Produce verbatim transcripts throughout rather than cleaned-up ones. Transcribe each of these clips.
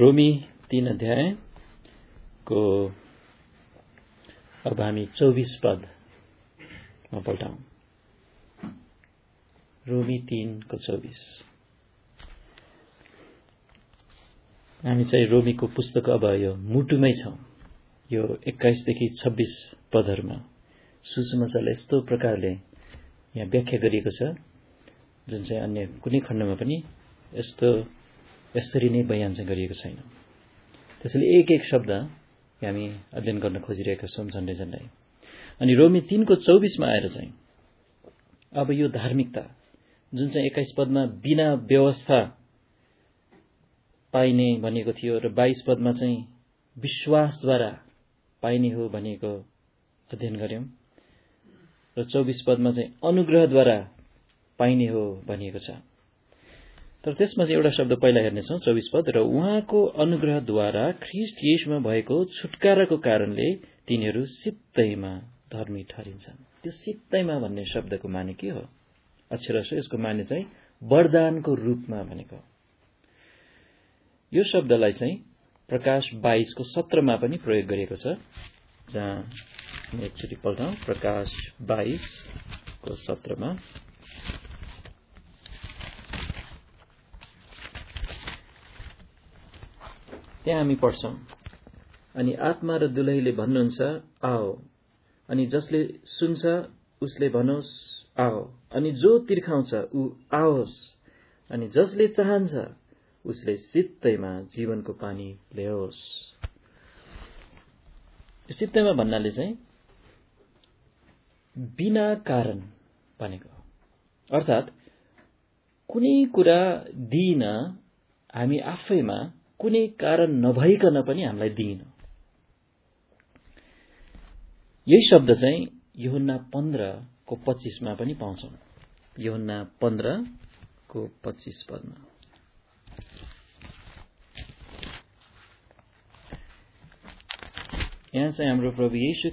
रोमी तीन अध्याय को अब हामी चौबीस पदमा पल्टाउँ। रोमी तीन को चौबीस। हामी चाहिँ रोमीको पुस्तक अब यो मुटुमै छौं। यो एक्काइसदेखि छब्बीस पदहरूमा सुसमाचारलाई यस्तो प्रकारले यहाँ व्याख्या गरिएको छ जुन चाहिँ अन्य कुनै खण्डमा पनि यस्तो यसरी नै बयान चाहिँ गरिएको छैन। त्यसैले एक एक शब्द हामी अध्ययन गर्न खोजिरहेका छौं झन्डै झन्डै। अनि रोमी तीन को चौबीस मा आएर चाहिँ अब यो धार्मिकता जुन चाहिँ एक्काइस पदमा बिना व्यवस्था पाइने भनेको थियो र बाइस पदमा चाहिँ विश्वासद्वारा पाइने हो भनेको अध्ययन गर्यौं र चौबीस पदमा चाहिँ अनुग्रहद्वारा पाइने हो भनिएको छ। तर त्यसमा चाहिँ एउटा शब्द पहिला हेर्नेछौं चौबीस पद। र उहाँको अनुग्रहद्वारा ख्रीष्ट येशूमा भएको छुटकाराको कारणले तिनीहरू सित्तैमा धर्मी ठहरिन्छन्। त्यो सित्तैमा भन्ने शब्दको माने के हो? अक्षरशः यसको माने चाहिँ वरदानको रूपमा भनेको। यो शब्दलाई चाहिँ प्रकाश बाइस को सत्र मा पनि प्रयोग गरिएको छ, जहाँ हामी एकचोटि पल्टाउँ। प्रकाश बाइस को सत्र मा त्यहाँ हामी पढ्छौं। अनि आत्मा र दुलहीले भन्नुहुन्छ आओ, अनि जसले सुन्छ उसले भनोस् आओ, अनि जो तिर्खाउँछ ऊ आओस्, अनि जसले चाहन्छ उसले सित्तैमा जीवनको पानी ल्याओस्। सित्तैमा भन्नाले चाहिँ बिना कारण भनेको, अर्थात कुनै कुरा दिइन हामी आफैमा कुनै कारण नभइकन पनि हामीलाई दिइन। यही शब्द चाहिँ यूहन्ना पन्ध्र को पच्चीस मा पनि पाउँछौं। यूहन्ना पन्ध्र को पच्चीस पदमा यहाँ चाहिँ हाम्रो प्रभु येशू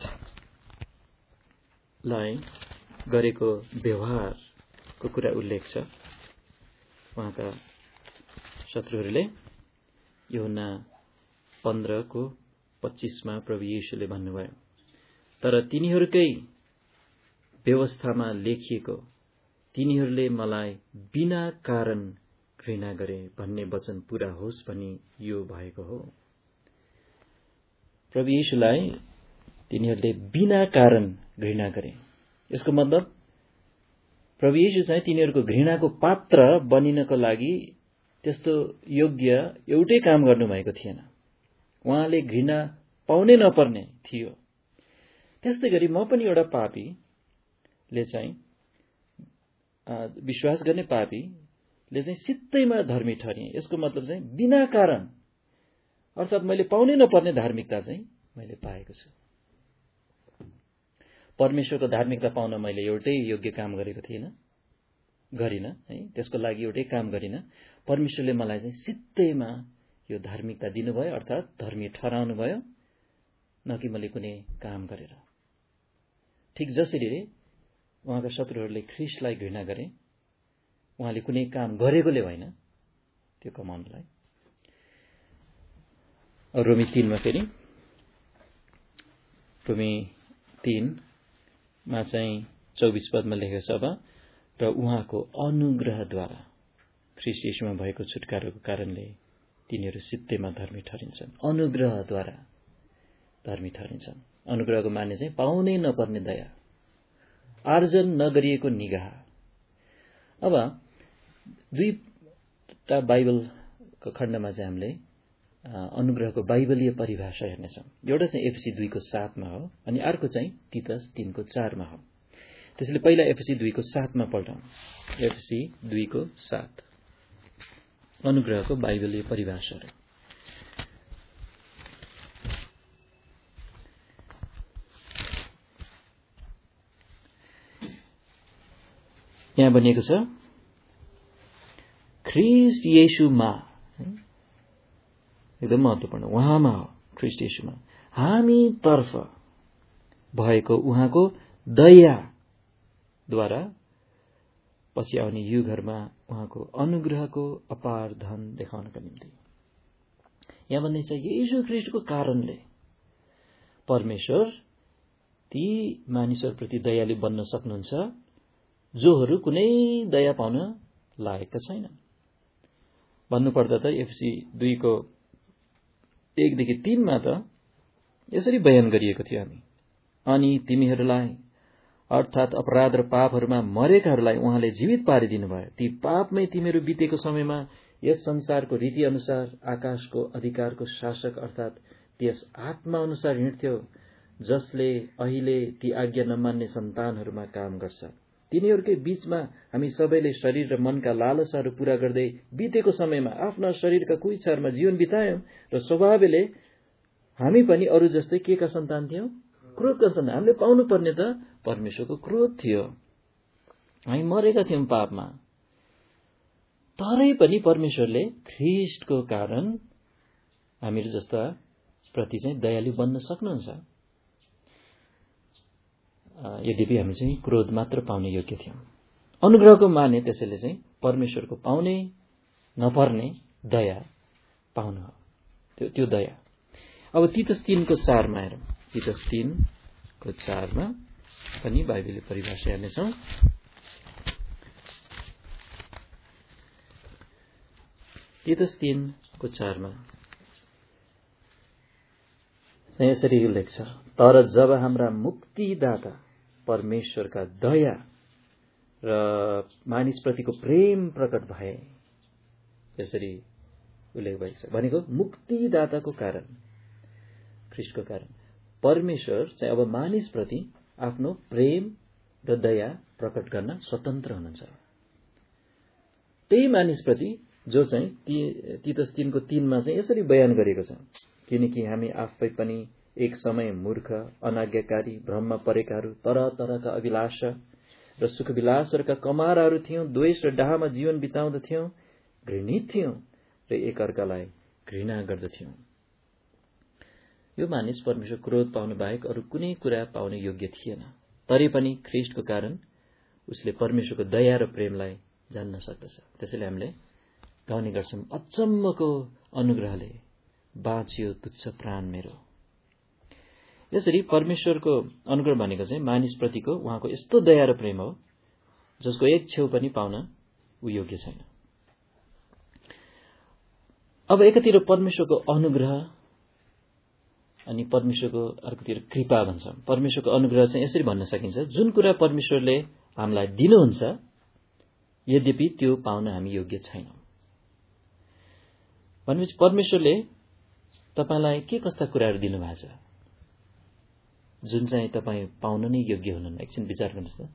ख्रीष्टलाई गरेको व्यवहारको कुरा उल्लेख छ। उहाँका शत्रुहरूले यूहन्ना पन्ध्र को पच्चीस मा प्रभु येशूले भन्नुभयो, तर तिनीहरूकै व्यवस्थामा लेखिएको तिनीहरूले मलाई बिना कारण घृणा गरे भन्ने वचन पूरा होस् भनी यो भएको हो। प्रभु येशूलाई तिनीहरूले बिना कारण घृणा गरे। यसको मतलब प्रभु येशू चाहिँ तिनीहरूको घृणाको पात्र बनिनको लागि त्यस्तो योग्य एउटै काम गर्नुभएको थिएन। उहाँले घृणा पाउनै नपर्ने थियो। त्यस्तै गरी म पनि एउटा पापीले चाहिँ विश्वास गर्ने पापीले चाहिँ सित्तैमा धर्मी ठहरिए। यसको मतलब चाहिँ बिना कारण, अर्थात मैले पाउनै नपर्ने धार्मिकता चाहिँ मैले पाएको छु। परमेश्वरको धार्मिकता पाउन मैले एउटै योग्य काम गरेको थिएन, गरिन है, त्यसको लागि एउटै काम गरिन। परमेश्वरले मलाई चाहिँ सित्तैमा यो धार्मिकता दिनुभयो, अर्थात धर्मी ठहराउनु भयो, न कि मैले कुनै काम गरेर। ठिक जसरी उहाँका शत्रुहरूले ख्रीष्टलाई घृणा गरे, उहाँले कुनै काम गरेकोले होइन त्यो कमाउनलाई। रोमी तीन मा फेरि रोमी तीन मा चाहिँ चौबीस पदमा लेखेको छ अब, र उहाँको अनुग्रहद्वारा ख्रीष्ट येशूमा भएको छुटकाराको कारणले तिनीहरू सित्तैमा धर्मी ठहरिन्छन्। अनुग्रहद्वारा धर्मी ठहरिन्छन्। अनुग्रहको माने चाहिँ पाउनै नपर्ने दया, आर्जन नगरिएको निगाह। अब दुईटा बाइबलको खण्डमा चाहिँ हामीले अनुग्रहको बाइबलीय परिभाषा हेर्नेछौँ। एउटा चाहिँ एफएसी दुई को सात मा हो, अनि अर्को चाहिँ तीतस तीन को चार मा हो। त्यसैले पहिला एफएसी दुई को सात मा पल्टाउँ। एफएसी दुई को सात अनुग्रहको बाइबलीय परिभाषाहरू। यहाँ भनिएको छ ख्रीष्ट येशूमा, एकदम महत्त्वपूर्ण, उहाँमा हो, ख्रीष्ट येशूमा हामी तर्फ भएको उहाँको दयाद्वारा पछि आउने युगहरूमा उहाँको अनुग्रहको अपार धन देखाउनका निम्ति। यहाँ भन्ने चाहिँ येशू ख्रीष्टको कारणले परमेश्वर ती मानिसहरूप्रति दयालु बन्न सक्नुहुन्छ जोहरू कुनै दया पाउन लागेका छैनन्। भन्नुपर्दा त एफएसी दुईको एकदेखि तीनमा त यसरी बयान गरिएको थियो हामी अनि तिमीहरूलाई अर्थात् अपराध र पापहरूमा मरेकाहरूलाई उहाँले जीवित पारिदिनु भयो। ती पापमै तिमीहरू बितेको समयमा यस संसारको रीति अनुसार आकाशको अधिकारको शासक अर्थात् त्यस आत्मा अनुसार हिँड्थ्यो जसले अहिले ती आज्ञा नमान्ने सन्तानहरूमा काम गर्छ। तिनीहरूकै बीचमा हामी सबैले शरीर र मनका लालसाहरू पूरा गर्दै बितेको समयमा आफ्ना शरीरका कुनै इच्छाहरूमा जीवन बितायौं र स्वभावले हामी पनि अरू जस्तै के का सन्तान थियौं? क्रोधका सन्तान। हामीले पाउनु पर्ने त परमेश्वरको क्रोध थियो। हामी मरेका थियौं पापमा, तरै पनि परमेश्वरले ख्रीष्टको कारण हामीहरू जस्ता प्रति चाहिँ दयालु बन्न सक्नुहुन्छ। यद्यपि हामी चाहिँ क्रोध मात्र पाउने योग्य थियौं। अनुग्रहको माने त्यसैले चाहिँ परमेश्वरको पाउने नपर्ने दया पाउनु हो, त्यो त्यो दया। अब तीतस तीनको चारमा हेरौं। तीतस तीनको चारमा पनि बाइबलले परिभाषा हेर्नेछौं। तीतस तीनको चारमा यसरी उल्लेख छ, तर जब हाम्रा मुक्तिदाता परमेश्वरका दया र मानिसप्रतिको प्रेम प्रकट भए, यसरी उल्लेख भएको छ। भनेको मुक्तिदाताको कारण, ख्रीष्टको कारण परमेश्वर चाहिँ अब मानिसप्रति आफ्नो प्रेम र दया प्रकट गर्न स्वतन्त्र हुनुहुन्छ। त्यही मानिसप्रति जो चाहिँ तीतस तीनको तीनमा चाहिँ यसरी बयान गरेको छ, किनकि हामी आफै पनि एक समय मूर्ख, अनाज्ञाकारी, भ्रममा परेकाहरू, तरह तरहका अभिलाषा र सुखविलासहरूका कमाराहरू थियौं, द्वेष र डाहमा जीवन बिताउँदथ्यौं, घृणित थियौं र एकअर्कालाई घृणा गर्दथ्यौं। यो मानिस परमेश्वर क्रोध पाउनु बाहेक अरू कुनै कुरा पाउने योग्य थिएन। तरै पनि ख्रीष्टको कारण उसले परमेश्वरको दया र प्रेमलाई जान्न सक्दछ। त्यसैले हामीले गाउने गर्छौं, अचम्मको अनुग्रहले बाँचियो तुच्छ प्राण मेरो। यसरी परमेश्वरको अनुग्रह भनेको चाहिँ मानिसप्रतिको उहाँको यस्तो दया र प्रेम हो जसको एक छेउ पनि पाउन ऊ योग्य छैन। अब एकातिर परमेश्वरको अनुग्रह अनि परमेश्वरको अर्कोतिर कृपा भन्छौं। परमेश्वरको अनुग्रह चाहिँ यसरी भन्न सकिन्छ, जुन कुरा परमेश्वरले हामीलाई दिनुहुन्छ यद्यपि त्यो पाउन हामी योग्य छैनौं। भनेपछि परमेश्वरले तपाईलाई के कस्ता कुराहरू दिनुभएको छ जुन चाहिँ तपाईँ पाउन नै योग्य हुनुहुन्न? एकछिन विचार गर्नुहोस् त।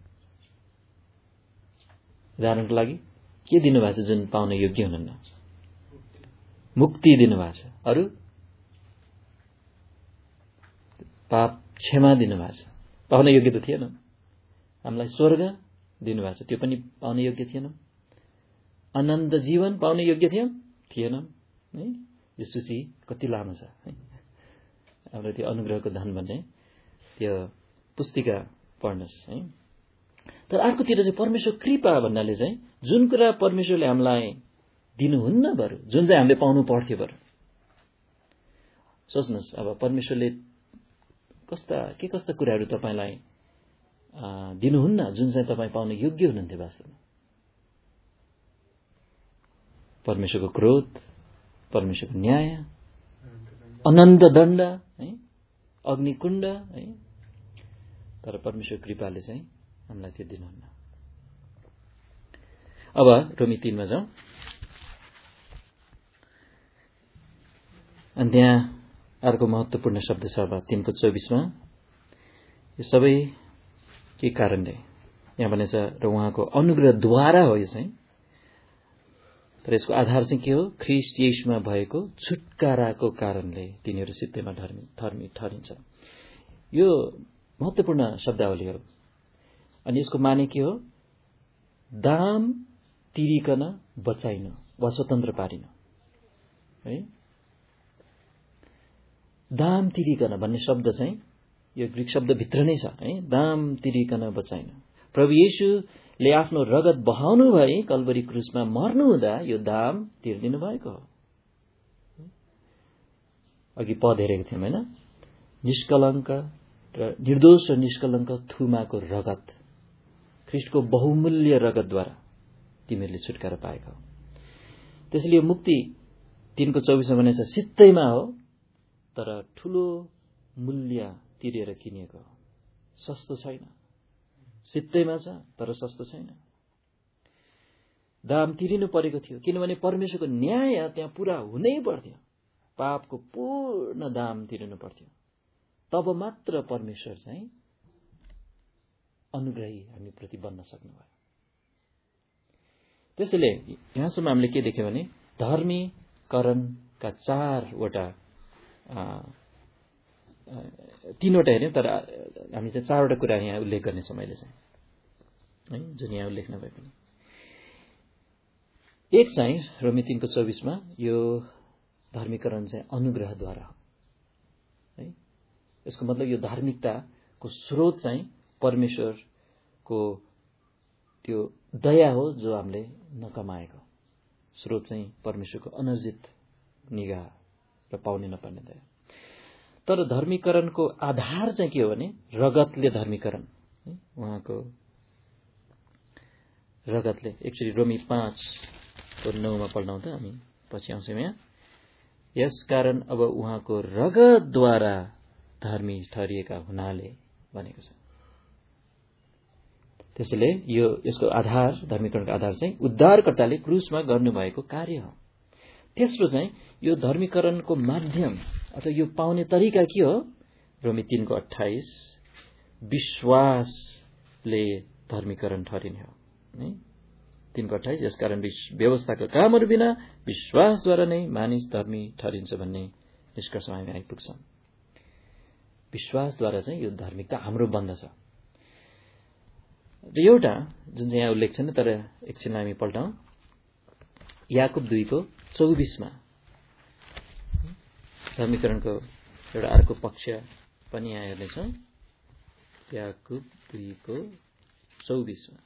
उदाहरणको लागि के दिनुभएको छ जुन पाउन योग्य हुनुहुन्न? मुक्ति दिनुभएको छ। अरू? पाप क्षमा दिनुभएको छ, पाउन योग्य त थिएन। हामीलाई स्वर्ग दिनुभएको छ, त्यो पनि पाउन योग्य थिएन। अनन्त जीवन पाउन योग्य थियौं? थिएनौं। है यो सूची कति लामो छ। हाम्रो त्यो अनुग्रहको धन भन्ने त्यो पुस्तिका पढ्नुहोस् है। तर अर्कोतिर चाहिँ परमेश्वर कृपा भन्नाले चाहिँ जुन कुरा परमेश्वरले हामीलाई दिनुहुन्न बरु, जुन चाहिँ हामीले पाउनु पर्थ्यो बरु। सोच्नुहोस्, अब परमेश्वरले कस्ता के कस्ता कुराहरू तपाईलाई दिनुहुन्न जुन चाहिँ तपाईँ पाउन योग्य हुनुहुन्थ्यो वास्तवमा? परमेश्वरको क्रोध, परमेश्वरको न्याय, अनन्त दण्ड है, अग्निकुण्ड है। तर परमेश्वर कृपाले चाहिँ हामीलाई त्यो दिनुहुन्न। अब रोमी तीनमा जाउँ। अनि त्यहाँ अर्को महत्वपूर्ण शब्द छ अब तीनको चौबिसमा, यो सबै के कारणले यहाँ भनेछ र उहाँको अनुग्रहद्वारा हो। यो चाहिँ तर यसको आधार चाहिँ के हो? ख्रीष्ट येशूमा भएको छुटकाराको कारणले तिनीहरू सित्तैमा धर्मी ठहरिन्छन्। यो महत्वपूर्ण शब्दावली हो। अनि यसको माने के हो? दाम तिरिकन बचाइनु वा स्वतन्त्र पारिनु है। दाम तिरिकन भन्ने शब्द चाहिँ यो ग्रीक शब्द भित्र नै छ है। दाम तिरिकन बचाइनु। प्रभु येशूले आफ्नो रगत बहाउनु भए कल्वरी क्रुसमा मर्नु हुँदा यो दाम तिर्दिनु भएको हो। अघि पद हेरेको थियौँ होइन, निष्कलङ्क र निर्दोष र निष्कलङ्क थुमाको रगत, ख्रिस्टको बहुमूल्य रगतद्वारा तिमीहरूले छुटकारा पाएका हो। त्यसैले यो मुक्ति तीनको चौबिसमा भनेको छ सित्तैमा हो, तर ठूलो मूल्य तिरेर किनिएको हो, सस्तो छैन। सित्तैमा छ तर सस्तो छैन, दाम तिरिनु परेको थियो, किनभने परमेश्वरको न्याय त्यहाँ पूरा हुनै पर्थ्यो, पापको पूर्ण दाम तिर्नु पर्थ्यो, तब मात्र परमेश्वर चाहिँ अनुग्रही हामीप्रति बन्न सक्नुभयो। त्यसैले यहाँसम्म हामीले के देख्यौँ भने धर्मीकरणका चारवटा तीनवटा हेऱ्यौँ, तर हामी चाहिँ चारवटा कुरा यहाँ उल्लेख गर्नेछौँ मैले चाहिँ है, जुन यहाँ उल्लेख नभए पनि। एक चाहिँ रोमी तीनको चौबिसमा यो धर्मीकरण चाहिँ अनुग्रहद्वारा हो है। यसको मतलब यो धार्मिकताको स्रोत चाहिँ परमेश्वरको त्यो दया हो, जो हामीले नकमाएको स्रोत चाहिँ परमेश्वरको अनर्जित निगाह र पाउनै नपर्ने दया। तर धर्मीकरणको आधार चाहिँ के हो भने रगतले धर्मीकरण, उहाँको रगतले। एकचोटि रोमी पाँच को नौमा पढ्नौ त हामी पछि आउँछौँ यहाँ। यसकारण अब उहाँको रगतद्वारा धर्मी ठहरिएका हुनाले भनेको छ। त्यसैले यो यसको आधार, धर्मीकरणको आधार चाहिँ उद्धारकर्ताले क्रुसमा गर्नुभएको कार्य हो। तेस्रो चाहिँ यो धर्मीकरणको माध्यम अथवा यो पाउने तरिका के हो? रोमी तीनको अट्ठाइस, विश्वासले धर्मीकरण ठहरिने हो है। तीनको अट्ठाइस, यसकारण व्यवस्थाको कामहरू बिना विश्वासद्वारा नै मानिस धर्मी ठहरिन्छ भन्ने निष्कर्षमा हामी आइपुग्छौँ। विश्वासद्वारा चाहिँ यो धार्मिकता हाम्रो बन्दछ। र एउटा जुन चाहिँ यहाँ उल्लेख छैन, तर एकछिनलाई हामी पल्टाउँ, याकुब दुईको चौबिसमा धर्मीकरणको एउटा अर्को पक्ष पनि यहाँ हेर्नेछौँ। याकुब दुईको चौबिसमा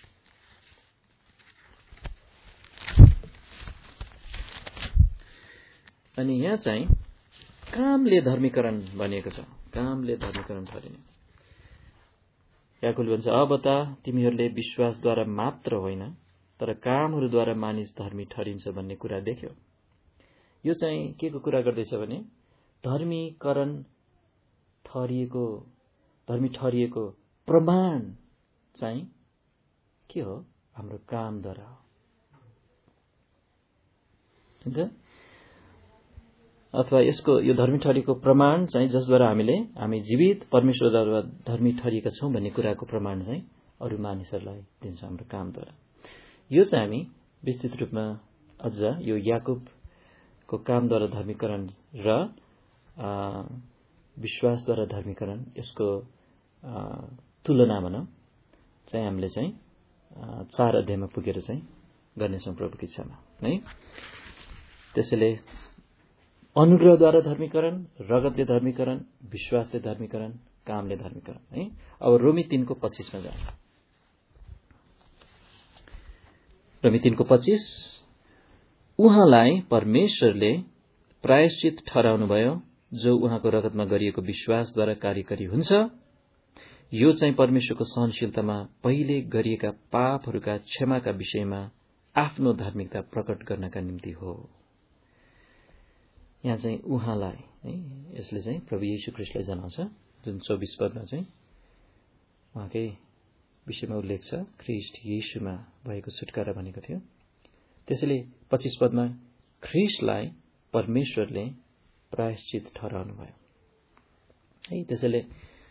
अनि यहाँ चाहिँ कामले धर्मीकरण भनिएको छ। कामले धर्मीकरण ठहरिने। याकुबले भन्छ, अब त तिमीहरूले विश्वासद्वारा मात्र होइन तर कामहरूद्वारा मानिस धर्मी ठहरिन्छ भन्ने कुरा देख्यो। यो चाहिँ के को कुरा गर्दैछ भने धर्मीकरण ठहरिएको धर्मी ठहरिएको प्रमाण चाहिँ के हो? हाम्रो कामद्वारा हो। अथवा यसको यो धर्मी ठहरिएको प्रमाण चाहिँ जसद्वारा हामीले हामी जीवित परमेश्वरद्वारा धर्मी ठहरिएका छौँ भन्ने कुराको प्रमाण चाहिँ अरू मानिसहरूलाई दिन्छ हाम्रो कामद्वारा। यो चाहिँ हामी विस्तृत रूपमा अझ यो याकुबको कामद्वारा धर्मीकरण र विश्वासद्वारा धर्मीकरण, यसको तुलना भनौँ चाहिँ हामीले चाहिँ चार अध्यायमा पुगेर चाहिँ गर्नेछौँ प्रभुको इच्छामा है। त्यसैले अनुग्रहद्वारा धर्मीकरण, रगतले धर्मीकरण, विश्वासले धर्मीकरण, कामले धर्मीकरण है। अब रोमी तीनको पच्चीसमा जाउँ। रोमी तीनको पच्चीस, उहाँलाई परमेश्वरले प्रायश्चित ठहराउनुभयो जो उहाँको रगतमा गरिएको विश्वासद्वारा कार्यकारी हुन्छ। यो चाहिँ परमेश्वरको सहनशीलतामा पहिले गरिएका पापहरूका क्षमाका विषयमा आफ्नो धार्मिकता प्रकट गर्नका निम्ति हो। यहाँ चाहिँ उहाँलाई है, यसले चाहिँ प्रभु येशू ख्रीष्टलाई जनाउँछ। जुन चौबिस पदमा चाहिँ उहाँकै विषयमा उल्लेख छ, ख्रीष्ट येशूमा भएको छुटकारा भनेको थियो। त्यसैले पच्चीस पदमा ख्रीष्टलाई परमेश्वरले प्रायश्चित ठहराउनु भयो है। त्यसैले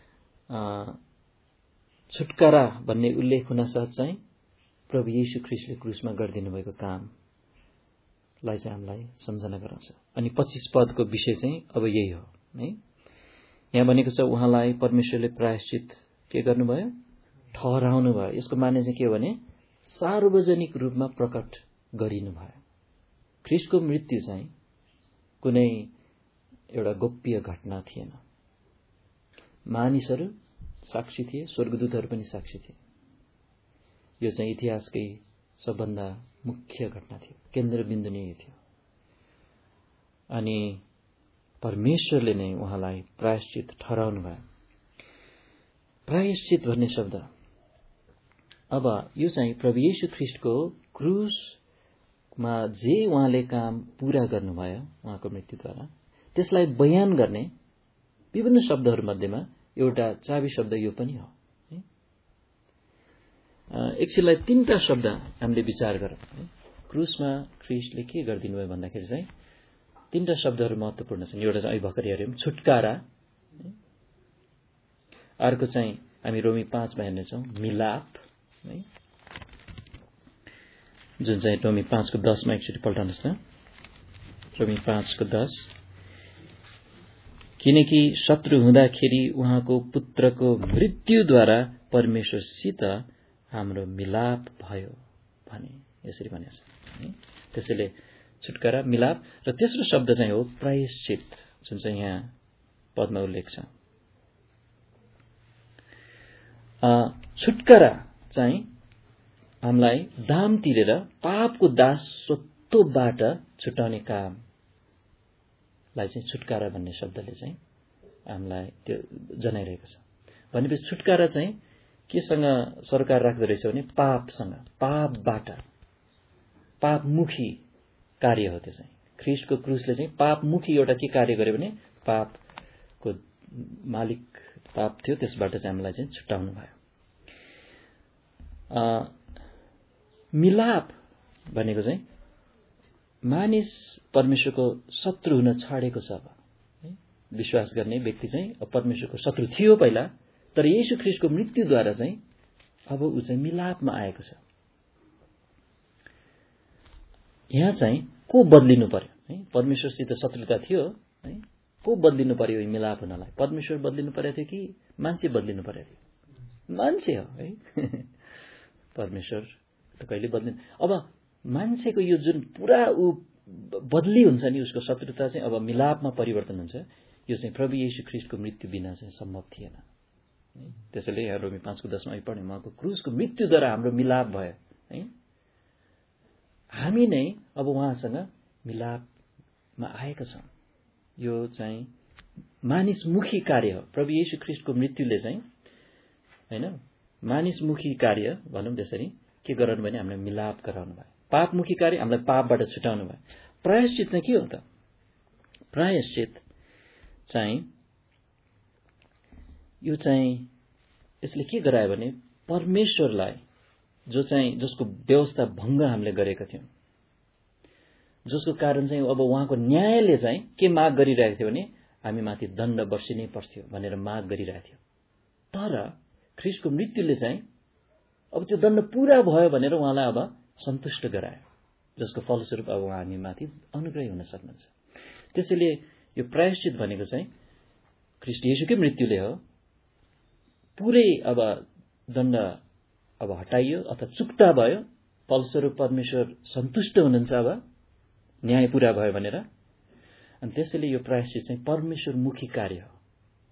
छुटकारा भन्ने उल्लेख हुन साथ चाहिँ प्रभु येशू ख्रीष्टले क्रुसमा गरिदिनु भएको कामलाई चाहिँ हामीलाई सम्झना गराउँछ। अनि पच्चीस पदको विषय चाहिँ अब यही हो है। यहाँ भनेको छ उहाँलाई परमेश्वरले प्रायश्चित के गर्नुभयो? ठहराउनु भयो। यसको माने चाहिँ के हो भने सार्वजनिक रूपमा प्रकट गरिनु भयो। ख्रीष्टको मृत्यु चाहिँ कुनै एउटा गोप्य घटना थिएन। मानिसहरू साक्षी थिए, स्वर्गदूतहरू पनि साक्षी थिए। यो चाहिँ इतिहासकै सबभन्दा मुख्य घटना थियो, केन्द्रबिन्दु नै थियो। अनि परमेश्वरले नै उहाँलाई प्रायश्चित ठहराउनु भयो। प्रायश्चित भन्ने शब्द अब यो चाहिँ प्रभु येशू ख्रीष्टको क्रुसमा जे उहाँले काम पूरा गर्नुभयो उहाँको मृत्युद्वारा, त्यसलाई बयान गर्ने विभिन्न शब्दहरू मध्येमा एउटा चाबी शब्द यो पनि हो। एकछिनलाई तीनटा शब्द हामीले विचार गरौँ। क्रुसमा ख्रीष्टले के गरिदिनु भयो भन्दाखेरि चाहिँ तीनटा शब्दहरू महत्त्वपूर्ण छन्। एउटा चाहिँ अहिले भर्खरै हेऱ्यौँ, छुटकारा। अर्को चाहिँ हामी रोमी पाँचमा हेर्नेछौँ, मिलाप, है, जुन चाहिँ रोमी पाँचको दसमा एकचोटि पल्टाउनुहोस् न। रोमी पाँचको दस, किनकि शत्रु हुँदाखेरि उहाँको पुत्रको मृत्युद्वारा परमेश्वरसित हाम्रो मिलाप भयो भने, यसरी भनेको छ। त्यसैले छुटकारा, मिलाप र तेस्रो शब्द चाहिँ हो प्रायश्चित, जुन चाहिँ यहाँ पदमा उल्लेख छ। छुटकारा चाहिँ हामीलाई दाम तिरेर पापको दासत्वबाट छुटाउने कामलाई चाहिँ छुटकारा भन्ने शब्दले चाहिँ हामीलाई त्यो जनाइरहेको छ। भनेपछि छुटकारा चाहिँ केसँग सरकार राख्दो रहेछ भने पापसँग, पापबाट, पापमुखी कार्य हो त्यो चाहिँ। ख्रीष्टको क्रुसले चाहिँ पापमुखी एउटा के कार्य गर्यो भने पापको मालिक पाप थियो, त्यसबाट चाहिँ हामीलाई चाहिँ छुटाउनु भयो। मिलाप भनेको चाहिँ मानिस परमेश्वरको शत्रु हुन छाडेको छ। अब विश्वास गर्ने व्यक्ति चाहिँ अब परमेश्वरको शत्रु थियो पहिला, तर येशू ख्रीष्टको मृत्युद्वारा चाहिँ अब ऊ चाहिँ मिलापमा आएको छ। यहाँ चाहिँ को बदलिनु पर्यो है? परमेश्वरसित शत्रुता थियो है, को बदलिनु पर्यो मिलाप हुनलाई? परमेश्वर बदलिनु परेको थियो कि मान्छे बदलिनु परेको थियो? मान्छे हो है। परमेश्वर त कहिले बदलिनु। अब मान्छेको यो जुन पुरा ऊ बदली हुन्छ नि, उसको शत्रुता चाहिँ अब मिलापमा परिवर्तन हुन्छ। यो चाहिँ प्रभु येशू ख्रीष्टको मृत्यु बिना चाहिँ सम्भव थिएन। त्यसैले यहाँ रोमी पाँचको दसमा पढ्ने, उहाँको क्रुसको मृत्युद्वारा हाम्रो मिलाप भयो है। हामी नै अब उहाँसँग मिलापमा आएका छौँ। यो चाहिँ मानिसमुखी कार्य हो। प्रभु येशू ख्रीष्टको मृत्युले चाहिँ हैन मानिसमुखी कार्य भनौँ त्यसरी के गराउनु भने हामीलाई मिलाप गराउनु भयो। पापमुखी कार्य हामीलाई पापबाट छुटाउनु भयो। प्रायश्चित चाहिँ के हो त? प्रायश्चित चाहिँ यो चाहिँ यसले के गरायो भने परमेश्वरलाई, जो चाहिँ जसको व्यवस्था भङ्ग हामीले गरेका थियौँ, जसको कारण चाहिँ अब उहाँको न्यायले चाहिँ के माग गरिरहेको थियो भने हामी माथि दण्ड बर्सिनै पर्थ्यो भनेर माग गरिरहेको थियो। तर ख्रीष्टको मृत्युले चाहिँ अब त्यो दण्ड पूरा भयो भनेर उहाँलाई अब सन्तुष्ट गरायो, जसको फलस्वरूप अब उहाँ हामी माथि अनुग्रही हुन सक्नुहुन्छ। त्यसैले यो प्रायश्चित भनेको चाहिँ ख्रीष्ट येशूकै मृत्युले हो। पुरै अब दण्ड अब हटाइयो अथवा चुक्ता भयो, फलस्वरूप परमेश्वर सन्तुष्ट हुनुहुन्छ अब न्याय पूरा भयो भनेर। अनि त्यसैले यो प्रायश्चित चाहिँ परमेश्वरमुखी कार्य हो।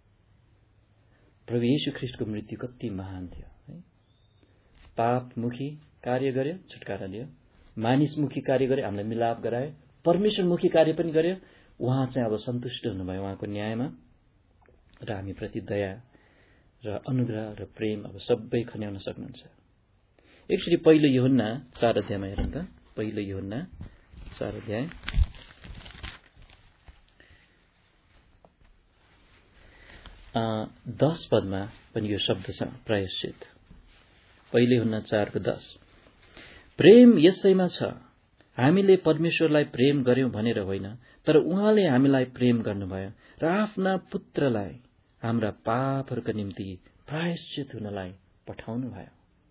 प्रभु येशू ख्रीष्टको मृत्यु कति महान थियो है। पापमुखी कार्य गर्यो, छुटकारा दियो। मानिसमुखी कार्य गर्यो, हामीलाई मिलाप गरायो। परमेश्वरमुखी कार्य पनि गर्यो। उहाँ चाहिँ अब सन्तुष्ट हुनुभयो उहाँको न्यायमा, र हामीप्रति दया र अनुग्रह र प्रेम अब सबै खन्याउन सक्नुहुन्छ। एकचोटि पहिलो यूहन्ना चार अध्यायमा हेरौँ त। पहिलो यूहन्ना चार अध्याय दस पदमा पनि यो शब्द छ प्रायश्चित। पहिलो यूहन्ना चारको दस, प्रेम यसैमा छ, हामीले परमेश्वरलाई प्रेम गर्यौं भनेर होइन, तर उहाँले हामीलाई प्रेम गर्नुभयो र आफ्ना पुत्रलाई हाम्रा पापहरूका निम्ति प्रायश्चित हुनलाई पठाउनु भयो।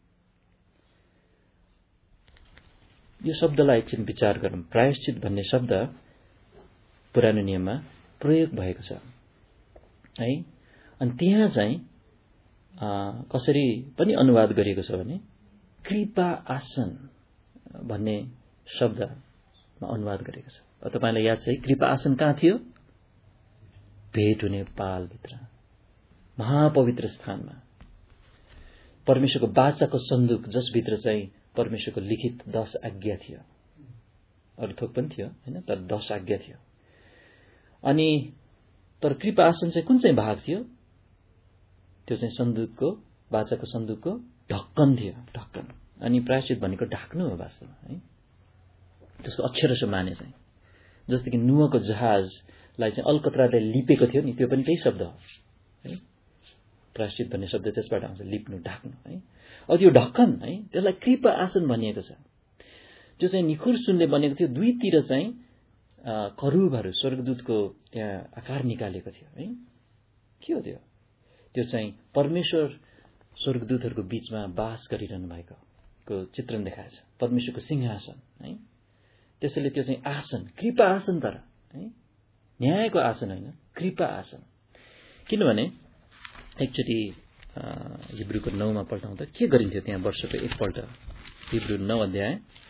यो शब्दलाई एकछिन विचार गरौँ। प्रायश्चित भन्ने शब्द पुरानो नियममा प्रयोग भएको छ है। अनि त्यहाँ चाहिँ कसरी पनि अनुवाद गरिएको छ भने कृपा आसन भन्ने शब्दमा अनुवाद गरेको छ। तपाईलाई याद छ कृपा आसन कहाँ थियो? भेट हुने पालभित्र, महापवित्र स्थानमा, परमेश्वरको वाचाको सन्दुक, जसभित्र चाहिँ परमेश्वरको लिखित दश आज्ञा थियो। अरू थोक पनि थियो हैन, तर दश आज्ञा थियो। अनि तर कृपा आसन चाहिँ कुन चाहिँ भाग थियो? त्यो चाहिँ सन्दुकको बाचाको सन्दुकको ढक्कन थियो, ढक्कन। अनि प्रायश्चित भनेको ढाक्नु हो वास्तवमा, है। त्यसको अक्षरश माने चाहिँ जस्तो कि नुहको जहाजलाई चाहिँ अलकत्राले लिपेको थियो नि, त्यो पनि त्यही शब्द हो, है। प्रायश्चित भन्ने शब्द त्यसबाट आउँछ, लिप्नु, ढाक्नु, है। अब यो ढक्कन, है, त्यसलाई कृपा आसन भनिएको छ। त्यो चाहिँ निखुर सुनले बनेको थियो, दुईतिर चाहिँ करूबहरू स्वर्गदूतको त्यहाँ आकार निकालेको थियो, है। के हो त्यो? त्यो चाहिँ परमेश्वर स्वर्गदूतहरूको बीचमा बास गरिरहनु भएको को चित्रण देखाएको छ, परमेश्वरको सिंहासन, है। त्यसैले त्यो चाहिँ आसन, कृपा आसन, तर है न्यायको आसन होइन, कृपा आसन। किनभने एकचोटि हिब्रूको नौमा पल्टाउँदा के गरिन्थ्यो त्यहाँ? वर्षको एकपल्ट हिब्रू नौ अध्याय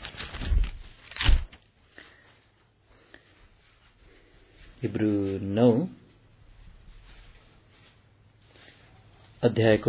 हिब्रू नौ अध्यायको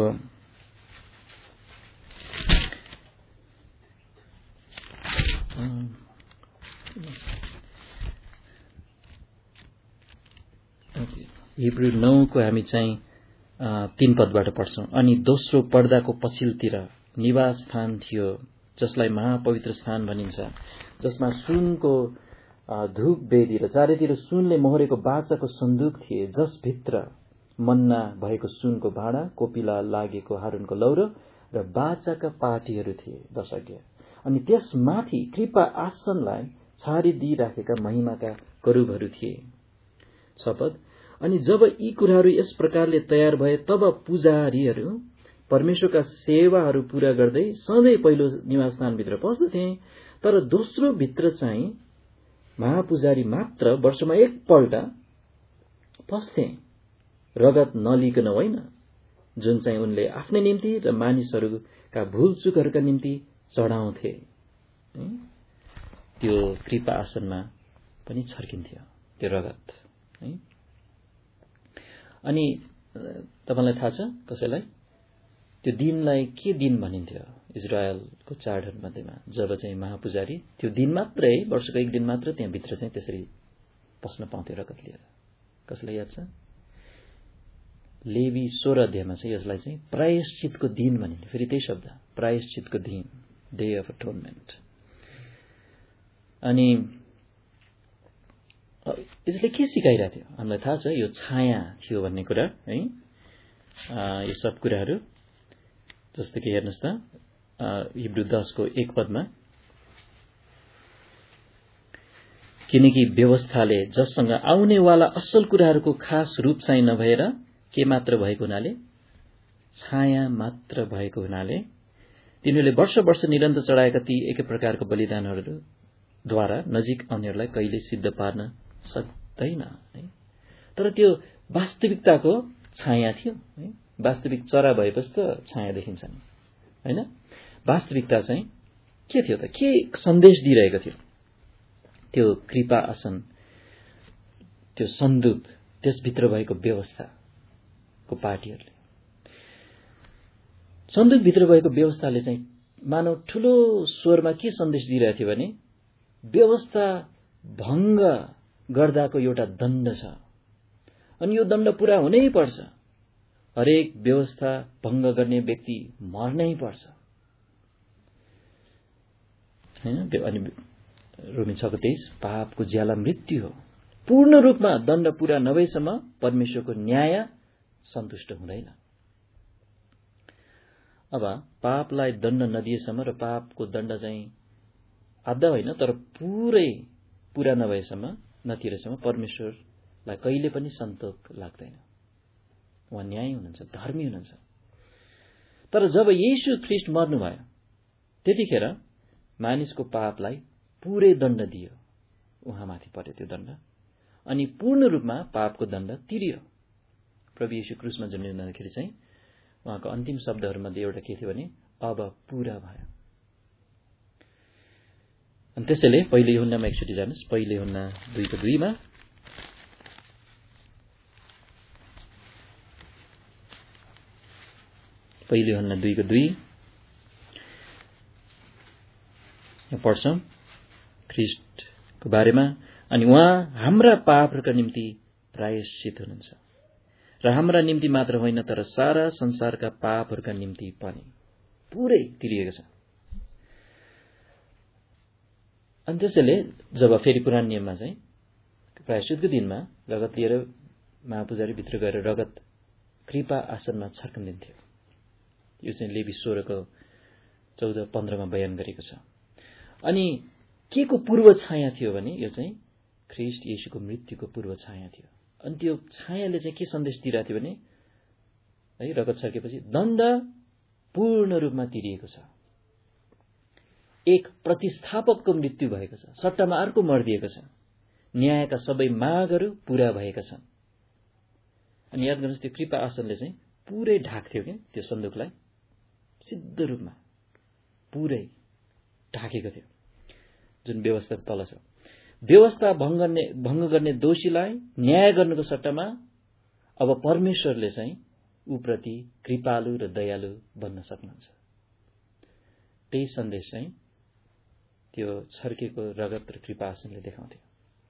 हिब्रू नौ को हामी चाहिँ तीन पदबाट पढ्छौं। अनि दोस्रो पर्दाको पछिल्तिर निवास स्थान थियो, जसलाई महापवित्र स्थान भनिन्छ, जसमा सुनको धूप वेदी र चारैतिर सुनले मोहरेको बाचाको सन्दुक थिए, जसभित्र मन्ना भएको सुनको भाँडा, कोपिला लागेको हारूनको लौरो र बाचाका पाटीहरू थिए, दश आज्ञा। अनि त्यसमाथि कृपा आसनलाई छारिदिइराखेका महिमाका करूबहरू थिए। छ पद। अनि जब यी कुराहरू यस प्रकारले तयार भए, तब पुजारीहरू परमेश्वरका सेवाहरू पूरा गर्दै सधैँ पहिलो निवासस्थानभित्र पस्दथे। तर दोस्रो भित्र चाहिँ महापुजारी मात्र वर्षमा एकपल्ट पस्थे, रगत नलिकन होइन, जुन चाहिँ उनले आफ्नै निम्ति र मानिसहरूका भूलचुकहरूका निम्ति चढाउँथे। त्यो कृपा आसनमा पनि छर्किन्थ्यो त्यो रगत, है। अनि तपाईलाई थाहा छ कसैलाई त्यो दिनलाई के दिन भनिन्थ्यो? इजरायलको चाडहरू मध्येमा जब चाहिँ महापुजारी त्यो दिन मात्रै, वर्षको एक दिन मात्र त्यहाँ भित्र चाहिँ त्यसरी पस्न पाउँथ्यो रगत लिएर। कसलाई याद छ? लेवी सोह्र अध्यायमा चाहिँ यसलाई चाहिँ प्रायश्चितको दिन भनिन्थ्यो। फेरि त्यही शब्द, प्रायश्चितको दिन, डे अफ अटोनमेन्ट। अनि यसले के सिकाइरहेको थियो? हामीलाई थाहा छ यो छाया थियो भन्ने कुरा, है। यो सब कुराहरू जस्तो कि हेर्नुहोस् त हिब्रू दसको एक पदमा, किनकि व्यवस्थाले जससँग आउनेवाला असल कुराहरूको खास रूप चाहिँ नभएर के मात्र भएको हुनाले, छाया मात्र भएको हुनाले तिनीहरूले वर्ष वर्ष निरन्तर चढाएका ती एकै प्रकारको बलिदानहरूद्वारा नजिक आउनेहरूलाई कहिले सिद्ध पार्न सक्दैन, है। तर त्यो वास्तविकताको छाया थियो, है। वास्तविक चरा भएपछि त छाया देखिन्छ नि, हैन? वास्तविकता चाहिँ के थियो त? के सन्देश दिइरहेको थियो? त्यो कृपा आसन, त्यो सन्दुक, त्यसभित्र भएको व्यवस्थाको पार्टीहरूले, सन्दुकभित्र भएको व्यवस्थाले चाहिँ मानव ठूलो स्वरमा के सन्देश दिइरहेको थियो भने, व्यवस्था भंग गर्दाको एउटा दण्ड छ, अनि यो दण्ड पूरा हुनै पर्छ। हरेक व्यवस्था भंग गर्ने व्यक्ति मर्नै पर्छ, हैन? अनि रोमी छको तेइस, पापको ज्याला मृत्यु हो। पूर्ण रूपमा दण्ड पूरा नभएसम्म परमेश्वरको न्याय सन्तुष्ट हुँदैन। अब पापलाई दण्ड नदिएसम्म र पापको दण्ड चाहिँ आधा होइन तर पुरै पूरा नभएसम्म, नतिरेसम्म परमेश्वरलाई कहिले पनि सन्तोष लाग्दैन। उहाँ न्यायी हुनुहुन्छ, धर्मी हुनुहुन्छ। तर जब येशू ख्रीष्ट मर्नुभयो, त्यतिखेर मानिसको पापलाई पुरै दण्ड दियो, उहाँमाथि पर्यो त्यो दण्ड, अनि पूर्ण रूपमा पापको दण्ड तिरियो। प्रभु येशू क्रुसमा जन्मिँदाखेरि चाहिँ उहाँको अन्तिम शब्दहरूमध्ये एउटा के थियो भने, अब पूरा भयो। अनि त्यसैले पहिले यूहन्नामा एकचोटि जानुस्, पहिले यूहन्ना दुईको दुईमा, पहिले यूहन्ना दुईको दुई पढ्छौं ख्रीष्टको बारेमा। अनि उहाँ हाम्रा पापहरूका निम्ति प्रायश्चित हुनुहुन्छ र हाम्रा निम्ति मात्र होइन तर सारा संसारका पापहरूका निम्ति पनि पुरै तिरिएको छ। अनि त्यसैले जब फेरि पुरानो नियममा चाहिँ प्रायश्चितको दिनमा रगत लिएर महापुजारी भित्र गएर रगत कृपा आसनमा छर्कन्दिन्थ्यो। यो चाहिँ लेवी सोह्रको चौध पन्ध्रमा बयान गरेको छ। अनि के को पूर्व छाया थियो भने यो चाहिँ ख्रीष्ट येशूको मृत्युको पूर्व छाया थियो। अनि त्यो छायाले चाहिँ के सन्देश दिइरहेको थियो भने है रगत छर्केपछि दण्ड पूर्ण रूपमा तिरिएको छ, एक प्रतिस्थापकको मृत्यु भएको छ, सट्टामा अर्को मर्दिएको छ, न्यायका सबै मागहरू पूरा भएका छन्। अनि याद गर्नुहोस् त्यो कृपा आसनले चाहिँ पुरै ढाक्थ्यो कि त्यो सन्दुकलाई सिद्ध रूपमा पुरै ढाकेको थियो, जुन व्यवस्था तल छ। व्यवस्था भङ्ग गर्ने भङ्ग गर्ने दोषीलाई न्याय गर्नुको सट्टामा अब परमेश्वरले चाहिँ उप्रति कृपालु र दयालु बन्न सक्नुहुन्छ। त्यही सन्देश चाहिँ त्यो छर्केको रगत र कृपा आसनले देखाउँथ्यो।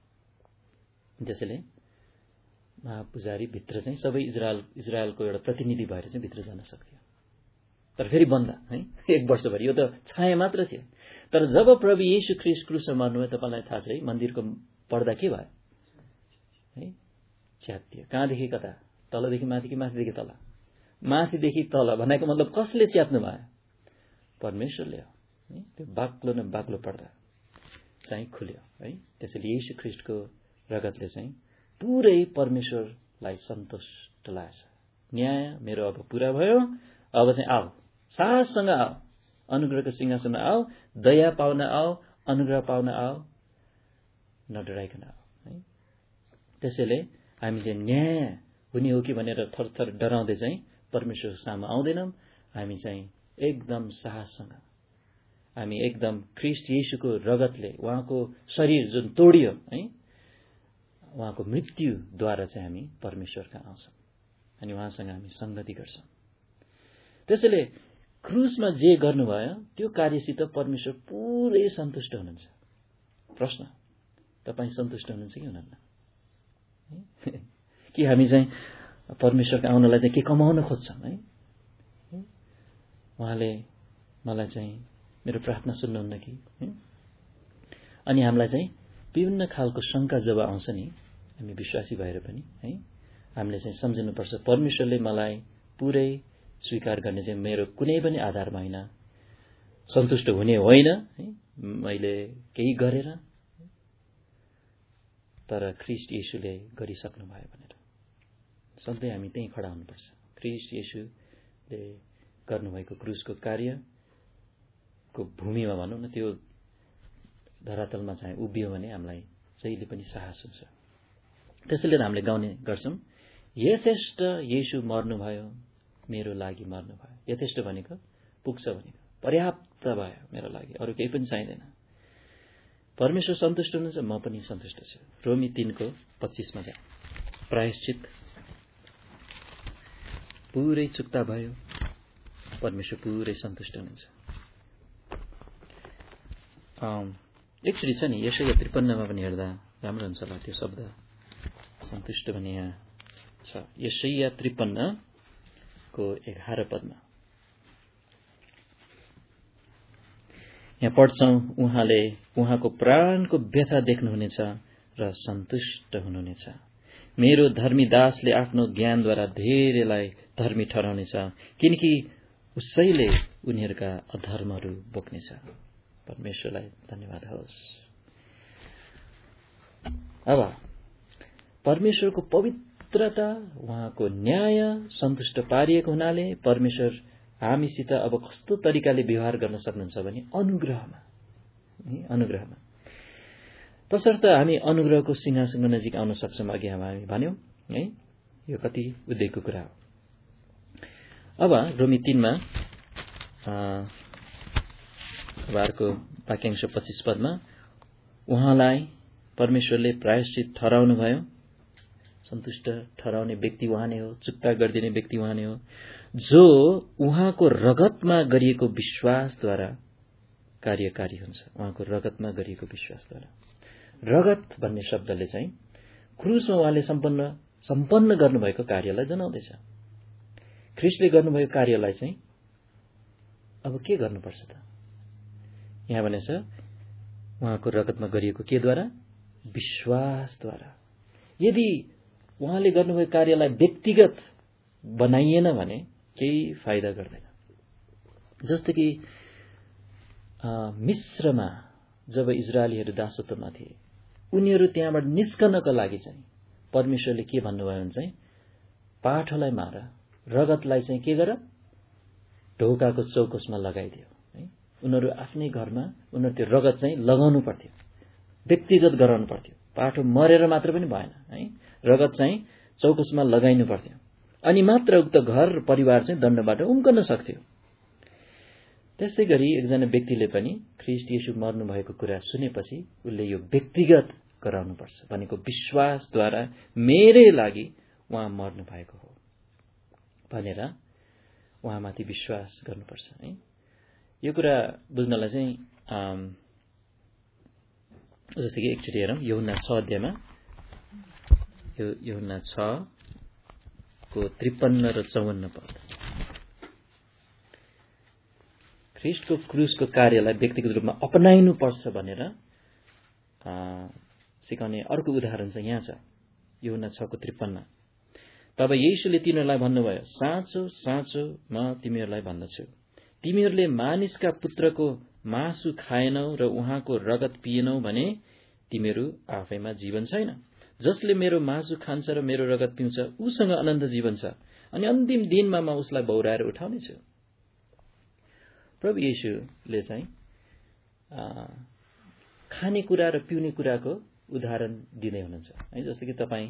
त्यसैले महापुजारी भित्र चाहिँ सबै इजरायल इजरायलको एउटा प्रतिनिधि भएर चाहिँ भित्र जान सक्थ्यो। तर फेरि बन्द है एक वर्षभरि, यो त छाया मात्र थियो। तर जब प्रभु येशू ख्रीष्ट क्रुसमा मर्नुभयो, तपाईँलाई थाहा छ है मन्दिरको पर्दा के भयो है, च्यातियो। कहाँदेखि कता? तलदेखि माथि कि माथिदेखि तल? माथिदेखि तल भनेको मतलब कसले च्यात्नु भयो? परमेश्वरले हो। त्यो बाक्लो न बाक्लो पर्दा चाहिँ खुल्यो है। त्यसैले येशू ख्रीष्टको रगतले चाहिँ पुरै परमेश्वरलाई सन्तुष्ट लाग्छ। न्याय मेरो अब पूरा भयो, अब चाहिँ आओ साहससँग आओ, अनुग्रहको सिंहासनमा आओ, दया पाउन आओ, अनुग्रह पाउन आओ, नडराइकन आओ है। त्यसैले हामी चाहिँ न्याय हुने हो कि भनेर थरथर डराउँदै चाहिँ परमेश्वर सामु आउँदैनौँ। हामी चाहिँ एकदम साहससँग, हामी एकदम ख्रीष्ट येशूको रगतले उहाँको शरीर जुन तोडियो है, उहाँको मृत्युद्वारा चाहिँ हामी परमेश्वरका आउँछौँ अनि उहाँसँग हामी संगति गर्छौँ। त्यसैले क्रुसमा जे गर्नुभयो त्यो कार्यसित परमेश्वर पुरै सन्तुष्ट हुनुहुन्छ। प्रश्न, तपाईँ सन्तुष्ट हुनुहुन्छ कि हुनुहुन्न? कि हामी चाहिँ परमेश्वरका आउनलाई चाहिँ के कमाउन खोज्छौँ है? उहाँले मलाई चाहिँ मेरो प्रार्थना सुन्नुहुन्न कि? अनि हामीलाई चाहिँ विभिन्न खालको शङ्का जब आउँछ नि, हामी विश्वासी भएर पनि है, हामीले चाहिँ सम्झिनुपर्छ परमेश्वरले मलाई पुरै स्वीकार गर्ने चाहिँ मेरो कुनै पनि आधारमा होइन, सन्तुष्ट हुने होइन है मैले केही गरेर, तर ख्रीष्ट येशूले गरिसक्नु भयो भनेर सधैँ हामी त्यही खडा हुनुपर्छ। ख्रीष्ट येशूले गर्नुभएको क्रुसको कार्यको भूमिमा भनौँ न, त्यो धरातलमा चाहिँ उभियो भने हामीलाई जहिले पनि साहस हुन्छ। त्यसैले हामीले गाउने गर्छौँ, यथेष्ट येशू मर्नुभयो मेरो लागि मर्नुभयो। यथेष्ट भनेको पुग्छ भनेको पर्याप्त भयो मेरो लागि, अरू केही पनि चाहिँदैन। परमेश्वर सन्तुष्ट हुनुहुन्छ, म पनि सन्तुष्ट छु। रोमी तीनको पच्चीसमा जाँ, प्रायश्चित पुरै चुक्ता भयो, परमेश्वर पुरै सन्तुष्ट हुनुहुन्छ। एकचोटि छ नि यशैया त्रिपन्नमा पनि हेर्दा राम्रो हुन्छ होला त्यो शब्द सन्तुष्ट भने यहाँ छ। यशैया त्रिपन्नको एघार पदमा यहाँ पढ्छौँ, उहाँले उहाँको प्राणको व्यथा देख्नुहुनेछ र सन्तुष्ट हुनुहुनेछ। मेरो धर्मी दासले आफ्नो ज्ञानद्वारा धेरैलाई धर्मी ठहराउनेछ, किनकि उसैले उनीहरूका अधर्महरू बोक्नेछ। परमेश्वरलाई धन्यवाद होस्। अब परमेश्वरको पवित्रता, उहाँको न्याय सन्तुष्ट पारिएको हुनाले परमेश्वर हामीसित अब कस्तो तरिकाले व्यवहार गर्न सक्नुहुन्छ भने अनुग्रहमा अनुग्रहमा तसर्थ हामी अनुग्रहको सिंहासनको नजिक आउन सक्छौँ। अघि हामी भन्यौँ है, यो कति उद्वेगको कुरा हो। अब रोमी तीनमा अर्को वाक्यांश पच्चीस पदमा उहाँलाई परमेश्वरले प्रायश्चित ठहराउनु भयो। सन्तुष्ट ठहराउने व्यक्ति उहाँ नै हो, चुक्ता गरिदिने व्यक्ति उहाँ नै हो, जो उहाँको रगतमा गरिएको विश्वासद्वारा कार्यकारी हुन्छ। उहाँको रगतमा गरिएको विश्वासद्वारा, रगत भन्ने शब्दले चाहिँ क्रुसमा उहाँले सम्पन्न सम्पन्न गर्नुभएको कार्यलाई जनाउँदैछ। ख्रीष्टले गर्नुभएको कार्यलाई चाहिँ अब के गर्नुपर्छ त? यहाँ भनेछ उहाँको रगतमा गरिएको केद्वारा? विश्वासद्वारा। यदि उहाँले गर्नुभएको कार्यलाई व्यक्तिगत बनाइएन भने केही फाइदा गर्दैन। जस्तो कि मिस्रमा जब इजरायलीहरू दासत्वमा थिए, उनीहरू त्यहाँबाट निस्कनको लागि चाहिँ परमेश्वरले के भन्नुभयो भने चाहिँ पाठोलाई मार, रगतलाई चाहिँ के गर, ढोकाको चौकसमा लगाइदियो। है, उनीहरू आफ्नै घरमा उनीहरू त्यो रगत चाहिँ लगाउनु पर्थ्यो, व्यक्तिगत गराउनु पर्थ्यो। पाठो मरेर मात्र पनि भएन, है, रगत चाहिँ चौकसमा लगाइनु पर्थ्यो, अनि मात्र उक्त घर परिवार चाहिँ दण्डबाट उम्कन सक्थ्यो। त्यस्तै गरी एकजना व्यक्तिले पनि ख्रीष्ट येशू मर्नु भएको कुरा सुनेपछि उसले यो व्यक्तिगत गराउनुपर्छ, भनेको विश्वासद्वारा मेरै लागि उहाँ मर्नु भएको हो भनेर उहाँमाथि विश्वास गर्नुपर्छ। है, यो कुरा बुझ्नलाई चाहिँ जस्तै कि एकचोटि हेरौँ यूहन्ना छ अध्यायमा, यो यूहन्ना छ को त्रिपन्न र चौवन्न पद। ख्रीष्टको क्रुसको कार्यलाई व्यक्तिगत रूपमा अपनाइनु पर्छ भनेर सिकाउने अर्को उदाहरण चाहिँ यहाँ छ, यूहन्ना छ को त्रिपन्न। तब येशूले तिनीहरूलाई भन्नुभयो, साँचो साँचो म तिमीहरूलाई भन्दछु, तिमीहरूले मानिसका पुत्रको मासु खाएनौ र उहाँको रगत पिएनौ भने तिमीहरू आफैमा जीवन छैन। जसले मेरो मासु खान्छ र मेरो रगत पिउँछ उसँग अनन्त जीवन छ, अनि अन्तिम दिनमा म उसलाई बौराएर उठाउनेछु। प्रभु येशूले चाहिँ खानेकुरा र पिउने कुराको उदाहरण दिँदै हुनुहुन्छ। है, जस्तो कि तपाईँ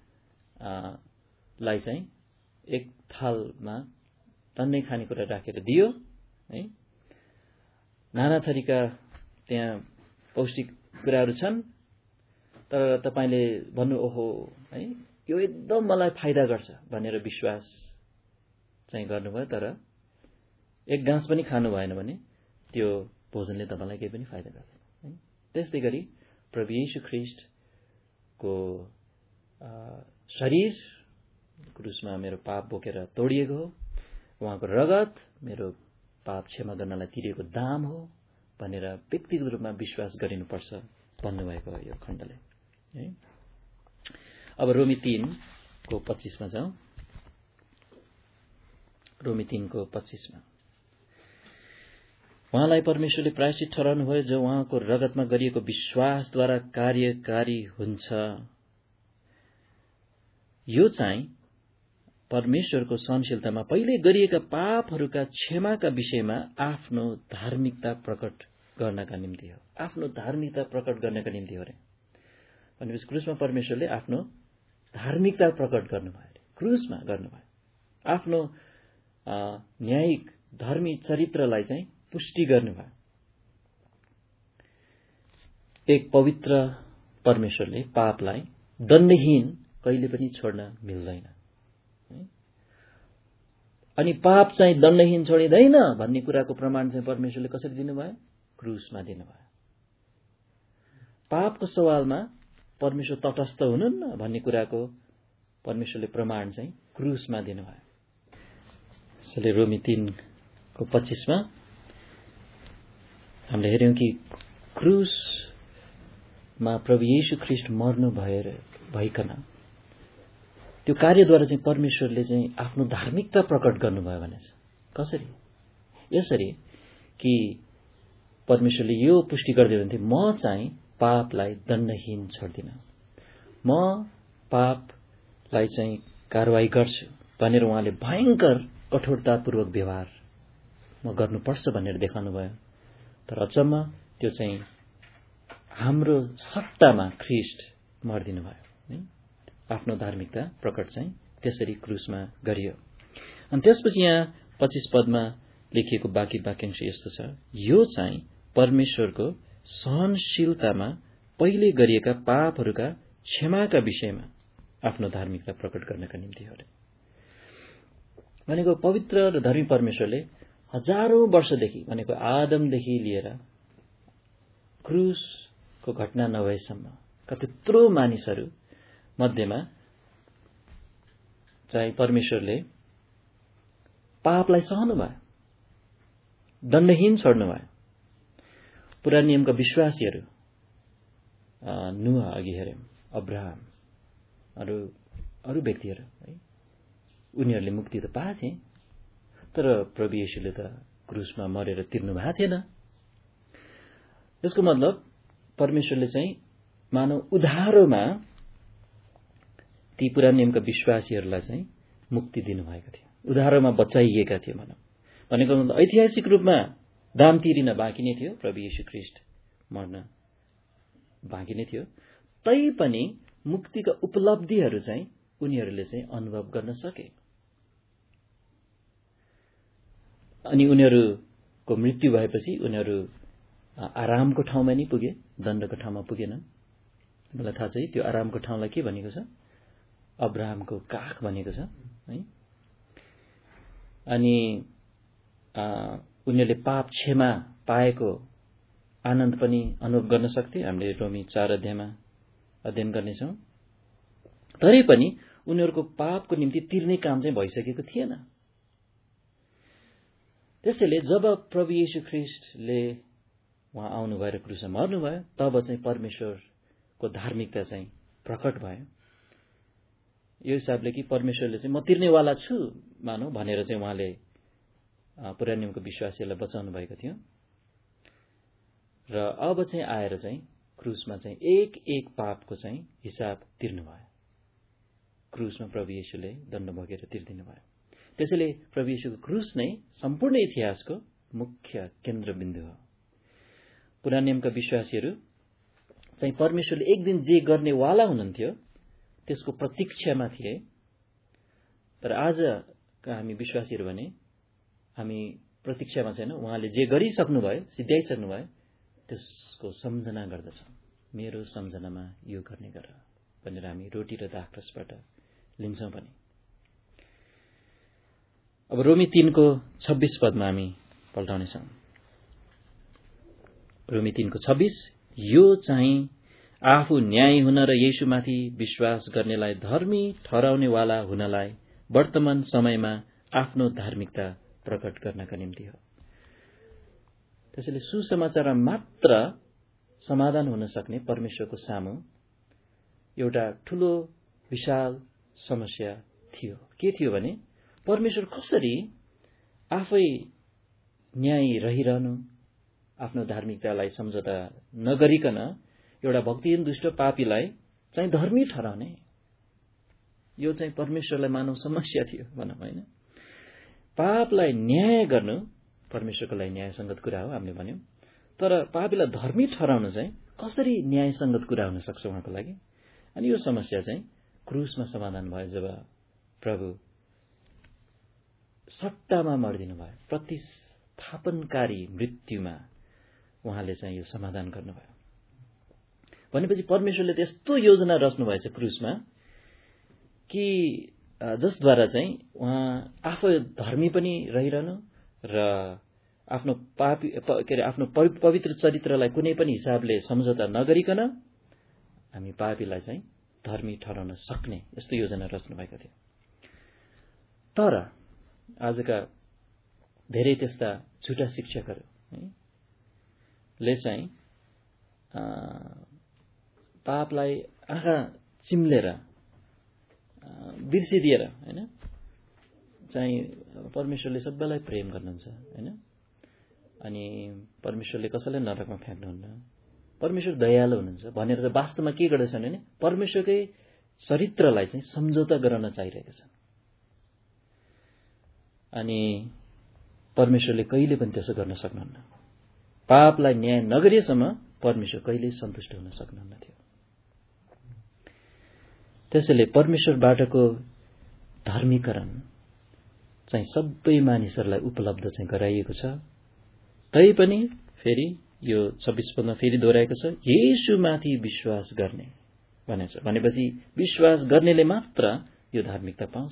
लाई चाहिँ एक थालमा टन्नै खानेकुरा राखेर दियो, है, नाना थरीका त्यहाँ पौष्टिक कुराहरू छन्, तर तपाईँले भन्नु ओहो है यो एकदम मलाई फाइदा गर्छ भनेर विश्वास चाहिँ गर्नुभयो, तर एक गाँस पनि खानु भएन भने त्यो भोजनले तपाईँलाई केही पनि फाइदा गर्दैन। त्यस्तै गरी प्रभु येशू ख्रीष्टको शरीर क्रुसमा मेरो पाप बोकेर तोडिएको हो, उहाँको रगत मेरो पाप क्षमा गर्नलाई तिरेको दाम हो भनेर व्यक्तिगत रूपमा विश्वास गरिनुपर्छ भन्नुभएको हो यो खण्डले। है, अब रोमी तीन को पच्चीसमा जाउँ। रोमी तीन को पच्चीसमा उहाँलाई परमेश्वरले प्रायश्चित ठहराउनु भयो जो उहाँको रगतमा गरिएको विश्वासद्वारा कार्यकारी हुन्छ। यो चाहिँ परमेश्वरको सहनशीलतामा पहिले गरिएका पापहरूका क्षमाका विषयमा आफ्नो धार्मिकता प्रकट गर्नका निम्ति हो। आफ्नो धार्मिकता प्रकट गर्नका निम्ति हो रे। भनेपछि क्रुसमा परमेश्वरले आफ्नो धार्मिकता प्रकट गर्नुभयो अरे, क्रुसमा गर्नुभयो। आफ्नो न्यायिक धर्मी चरित्रलाई चाहिँ पुष्टि गर्नुभयो। एक पवित्र परमेश्वरले पापलाई दण्डहीन कहिले पनि छोड्न मिल्दैन। अनि पाप चाहिँ दण्डहीन छोडिँदैन भन्ने कुराको प्रमाण चाहिँ परमेश्वरले कसरी दिनुभयो? क्रुसमा दिनुभयो। पापको सवालमा परमेश्वर तटस्थ हुनुहुन्न भन्ने कुराको परमेश्वरले प्रमाण चाहिँ क्रुसमा दिनुभयो। यसले रोमी तीन को पच्चीसमा हामीले हेर्यौं कि क्रुसमा प्रभु येशू ख्रीष्ट मर्नु भएर भइकन त्यो कार्यद्वारा चाहिँ परमेश्वरले चाहिँ आफ्नो धार्मिकता प्रकट गर्नुभयो भनेछ। कसरी? यसरी कि परमेश्वरले यो पुष्टि गर्दै हुनुहुन्थ्यो, म चाहिँ पापलाई दण्डहीन छोड्दिन, म पापलाई चाहिँ कारवाही गर्छु भनेर उहाँले भयंकर कठोरतापूर्वक व्यवहार म गर्नुपर्छ भनेर देखाउनु भयो। तर अचम्म त्यो चाहिँ हाम्रो सट्टामा ख्रीष्ट मर्दिनु भयो। आफ्नो धार्मिकता प्रकट चाहिँ त्यसरी क्रुसमा गरियो। अनि त्यसपछि यहाँ पच्चीस पदमा लेखिएको बाँकी वाक्यांश यस्तो छ, यो चाहिँ परमेश्वरको सहनशीलतामा पहिले गरिएका पापहरूका क्षमाका विषयमा आफ्नो धार्मिकता प्रकट गर्नका निम्ति हो। भनेको पवित्र र धर्मी परमेश्वरले हजारौं वर्षदेखि भनेको आदमदेखि लिएर क्रुसको घटना नभएसम्म कतित्रो मानिसहरू मध्येमा चाहिँ परमेश्वरले पापलाई सहनु भयो, दण्डहीन छोड्नु भयो। पुरानो नियमका विश्वासीहरू, नुह अघि हेर्यौं, अब्राहम, अरू अरू व्यक्तिहरू है, उनीहरूले मुक्ति त पाएथे, तर प्रभु येशूले त क्रुसमा मरेर तिर्नु भएको थिएन। यसको मतलब परमेश्वरले चाहिँ मानव उधारोमा ती पुरानो नियमका विश्वासीहरूलाई चाहिँ मुक्ति दिनुभएको थियो, उधारोमा बचाइएका थिए। मानव भनेको मतलब ऐतिहासिक रूपमा दाम तिरिन बाँकी नै थियो, प्रभु येशू ख्रीष्ट मर्न बाँकी नै थियो। तैपनि मुक्तिका उपलब्धिहरू चाहिँ उनीहरूले चाहिँ अनुभव गर्न सके। अनि उनीहरूको मृत्यु भएपछि उनीहरू आरामको ठाउँमा नै पुगे, दण्डको ठाउँमा पुगेनन्। मलाई थाहा छ त्यो आरामको ठाउँलाई के भनेको छ, अब्राहमको काख भनेको छ है। अनि उनीहरूले पाप क्षमा पाएको आनन्द पनि अनुभव गर्न सक्थे। हामीले रोमी चार अध्यायमा अध्ययन गर्नेछौँ। तरै पनि उनीहरूको पापको निम्ति तिर्ने काम चाहिँ भइसकेको थिएन। त्यसैले जब प्रभु येशू ख्रीष्टले उहाँ आउनुभयो र क्रुसमा मर्नुभयो, तब चाहिँ परमेश्वरको धार्मिकता चाहिँ प्रकट भयो। यो हिसाबले कि परमेश्वरले चाहिँ म तिर्नेवाला छु मानौ भनेर चाहिँ उहाँले पुरानो नियमको विश्वासीहरूलाई बचाउनु भएको थियो। र अब चाहिँ आएर चाहिँ क्रुसमा चाहिँ एक एक पापको चाहिँ हिसाब तिर्नु भयो। क्रुसमा प्रभु येशूले दण्ड भोगेर तिर्दिनु भयो। त्यसैले प्रभु येशूको क्रुस नै सम्पूर्ण इतिहासको मुख्य केन्द्रबिन्दु हो। पुरानो नियमका विश्वासीहरू चाहिँ परमेश्वरले एक दिन जे गर्नेवाला हुनुहुन्थ्यो त्यसको प्रतीक्षामा थिए। तर आजका हामी विश्वासीहरू भने हामी प्रतीक्षामा छैन। उहाँले जे गरिसक्नु भयो, सिद्ध्याइसक्नु भयो, त्यसको सम्झना गर्दछौँ। मेरो सम्झनामा यो गर्ने गर भनेर हामी रोटी र दाखरसबाट लिन्छौँ पनि। अब रोमी तीनको छब्बीस पदमा हामी पल्टाउनेछौँ। रोमी तीनको छब्बीस, यो चाहिँ आफू न्याय हुन र येशूमाथि विश्वास गर्नेलाई धर्मी ठहराउनेवाला हुनलाई वर्तमान समयमा आफ्नो धार्मिकता प्रकट गर्नका निम्ति हो। त्यसैले सुसमाचारमा मात्र समाधान हुन सक्ने परमेश्वरको सामु एउटा ठूलो विशाल समस्या थियो। के थियो भने परमेश्वर कसरी आफै न्याय रहिरहनु, आफ्नो धार्मिकतालाई सम्झौता नगरिकन एउटा भक्तिहीन दुष्ट पापीलाई चाहिँ धर्मी ठहराउने, यो चाहिँ परमेश्वरलाई मानव समस्या थियो भनौँ होइन। पापलाई न्याय गर्नु परमेश्वरको लागि न्यायसङ्गत कुरा हो हामीले भन्यौं। तर पापीलाई धर्मी ठहराउनु चाहिँ कसरी न्यायसङ्गत कुरा हुन सक्छ उहाँको लागि। अनि यो समस्या चाहिँ क्रुसमा समाधान भयो जब प्रभु सट्टामा मर्दिनु भयो, प्रतिस्थापनकारी मृत्युमा उहाँले चाहिँ यो समाधान गर्नुभयो। भनेपछि परमेश्वरले त्यस्तो योजना रच्नु भएछ क्रुसमा कि जसद्वारा चाहिँ उहाँ आफै धर्मी पनि रहिरहनु र आफ्नो पापी के अरे आफ्नो पवित्र चरित्रलाई कुनै पनि हिसाबले सम्झौता नगरिकन हामी पापीलाई चाहिँ धर्मी ठहराउन सक्ने यस्तो योजना रच्नु भएको थियो। तर आजका धेरै त्यस्ता झुटा शिक्षकहरू ले चाहिँ पापलाई आँखा चिम्लेर बिर्सिदिएर होइन चाहिँ परमेश्वरले सबैलाई प्रेम गर्नुहुन्छ होइन, अनि परमेश्वरले कसैलाई नरकमा फ्याँक्नुहुन्न, परमेश्वर दयालु हुनुहुन्छ भनेर चाहिँ वास्तवमा के गर्दैछन् भने परमेश्वरकै चरित्रलाई चाहिँ सम्झौता गराउन चाहिरहेका छन्। अनि परमेश्वरले कहिले पनि त्यसो गर्न सक्नुहुन्न। पापलाई न्याय नगरिएसम्म परमेश्वर कहिल्यै सन्तुष्ट हुन सक्नुहुन्न थियो। त्यसैले परमेश्वरबाटको धर्मीकरण चाहिँ सबै मानिसहरूलाई उपलब्ध चाहिँ गराइएको छ। तैपनि फेरि यो छब्बीस पदमा फेरि दोहोऱ्याएको छ, येशूमाथि विश्वास गर्ने भनेछ। भनेपछि विश्वास गर्नेले मात्र यो धार्मिकता पाउँछ।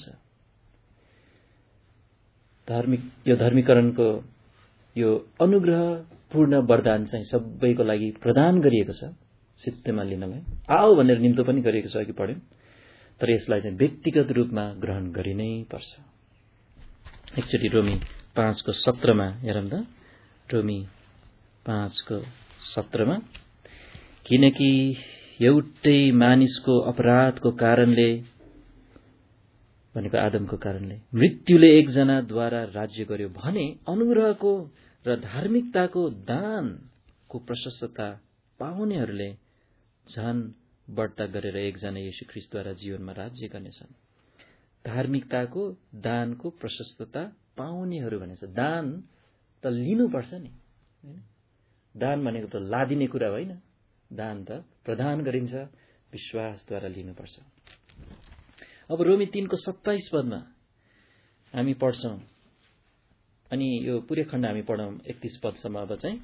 धार्मिक यो धर्मीकरणको यो अनुग्रहपूर्ण वरदान चाहिँ सबैको लागि प्रदान गरिएको छ सित्तैमा लिनलाई। आओ भनेर निम्तो पनि गरिएको छ, अघि पढ्यौं। तर यसलाई चाहिँ व्यक्तिगत रूपमा ग्रहण गरिनै पर्छ। एकचोटि रोमी पाँचको सत्रमा हेरौँ त। रोमी पाँचको सत्रमा, किनकि एउटै मानिसको अपराधको कारणले भनेको आदमको कारणले मृत्युले एकजनाद्वारा राज्य गर्यो भने अनुग्रहको र धार्मिकताको दानको प्रशस्तता पाउनेहरूले झन बढ्ता गरेर एकजना येशू ख्रीष्टद्वारा जीवनमा राज्य गर्नेछन्। धार्मिकताको दानको प्रशस्तता पाउनेहरू भनेछ। दान त लिनुपर्छ नि, दान भनेको त लादिने कुरा होइन। दान त प्रदान गरिन्छ, विश्वासद्वारा लिनुपर्छ। अब रोमी तीनको सत्ताइस पदमा हामी पढ्छौं, अनि यो पुरै खण्ड हामी पढौं एकतीस पदसम्म। अब चाहिँ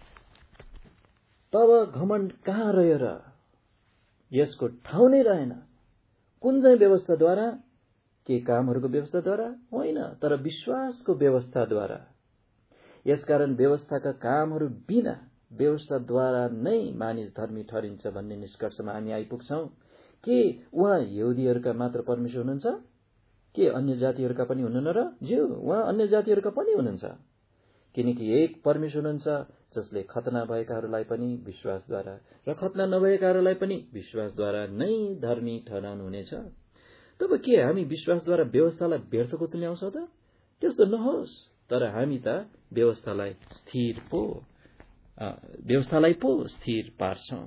तब घमण्ड कहाँ रह्यो र? यसको ठाउँ नै रहेन। कुन चाहिँ व्यवस्थाद्वारा? के कामहरूको व्यवस्थाद्वारा? होइन, तर विश्वासको व्यवस्थाद्वारा। यसकारण व्यवस्थाका कामहरू बिना व्यवस्थाद्वारा नै मानिस धर्मी ठहरिन्छ भन्ने निष्कर्षमा हामी आइपुग्छौं। के उहाँ यहुदीहरूका मात्र परमेश्वर हुनुहुन्छ? के अन्य जातिहरूका पनि हुनुहुन्न र? ज्यू, उहाँ अन्य जातिहरूका पनि हुनुहुन्छ। किनकि एक परमेश्वर हुनुहुन्छ जसले खतना भएकाहरूलाई पनि विश्वासद्वारा र खतना नभएकाहरूलाई पनि विश्वासद्वारा नै धर्मी ठहराउनु हुनेछ। तब के हामी विश्वासद्वारा व्यवस्थालाई व्यर्थको तुल्याउँछौं त? त्यस्तो नहोस्, तर हामी त व्यवस्थालाई स्थिर पो व्यवस्थालाई पो स्थिर पार्छौं।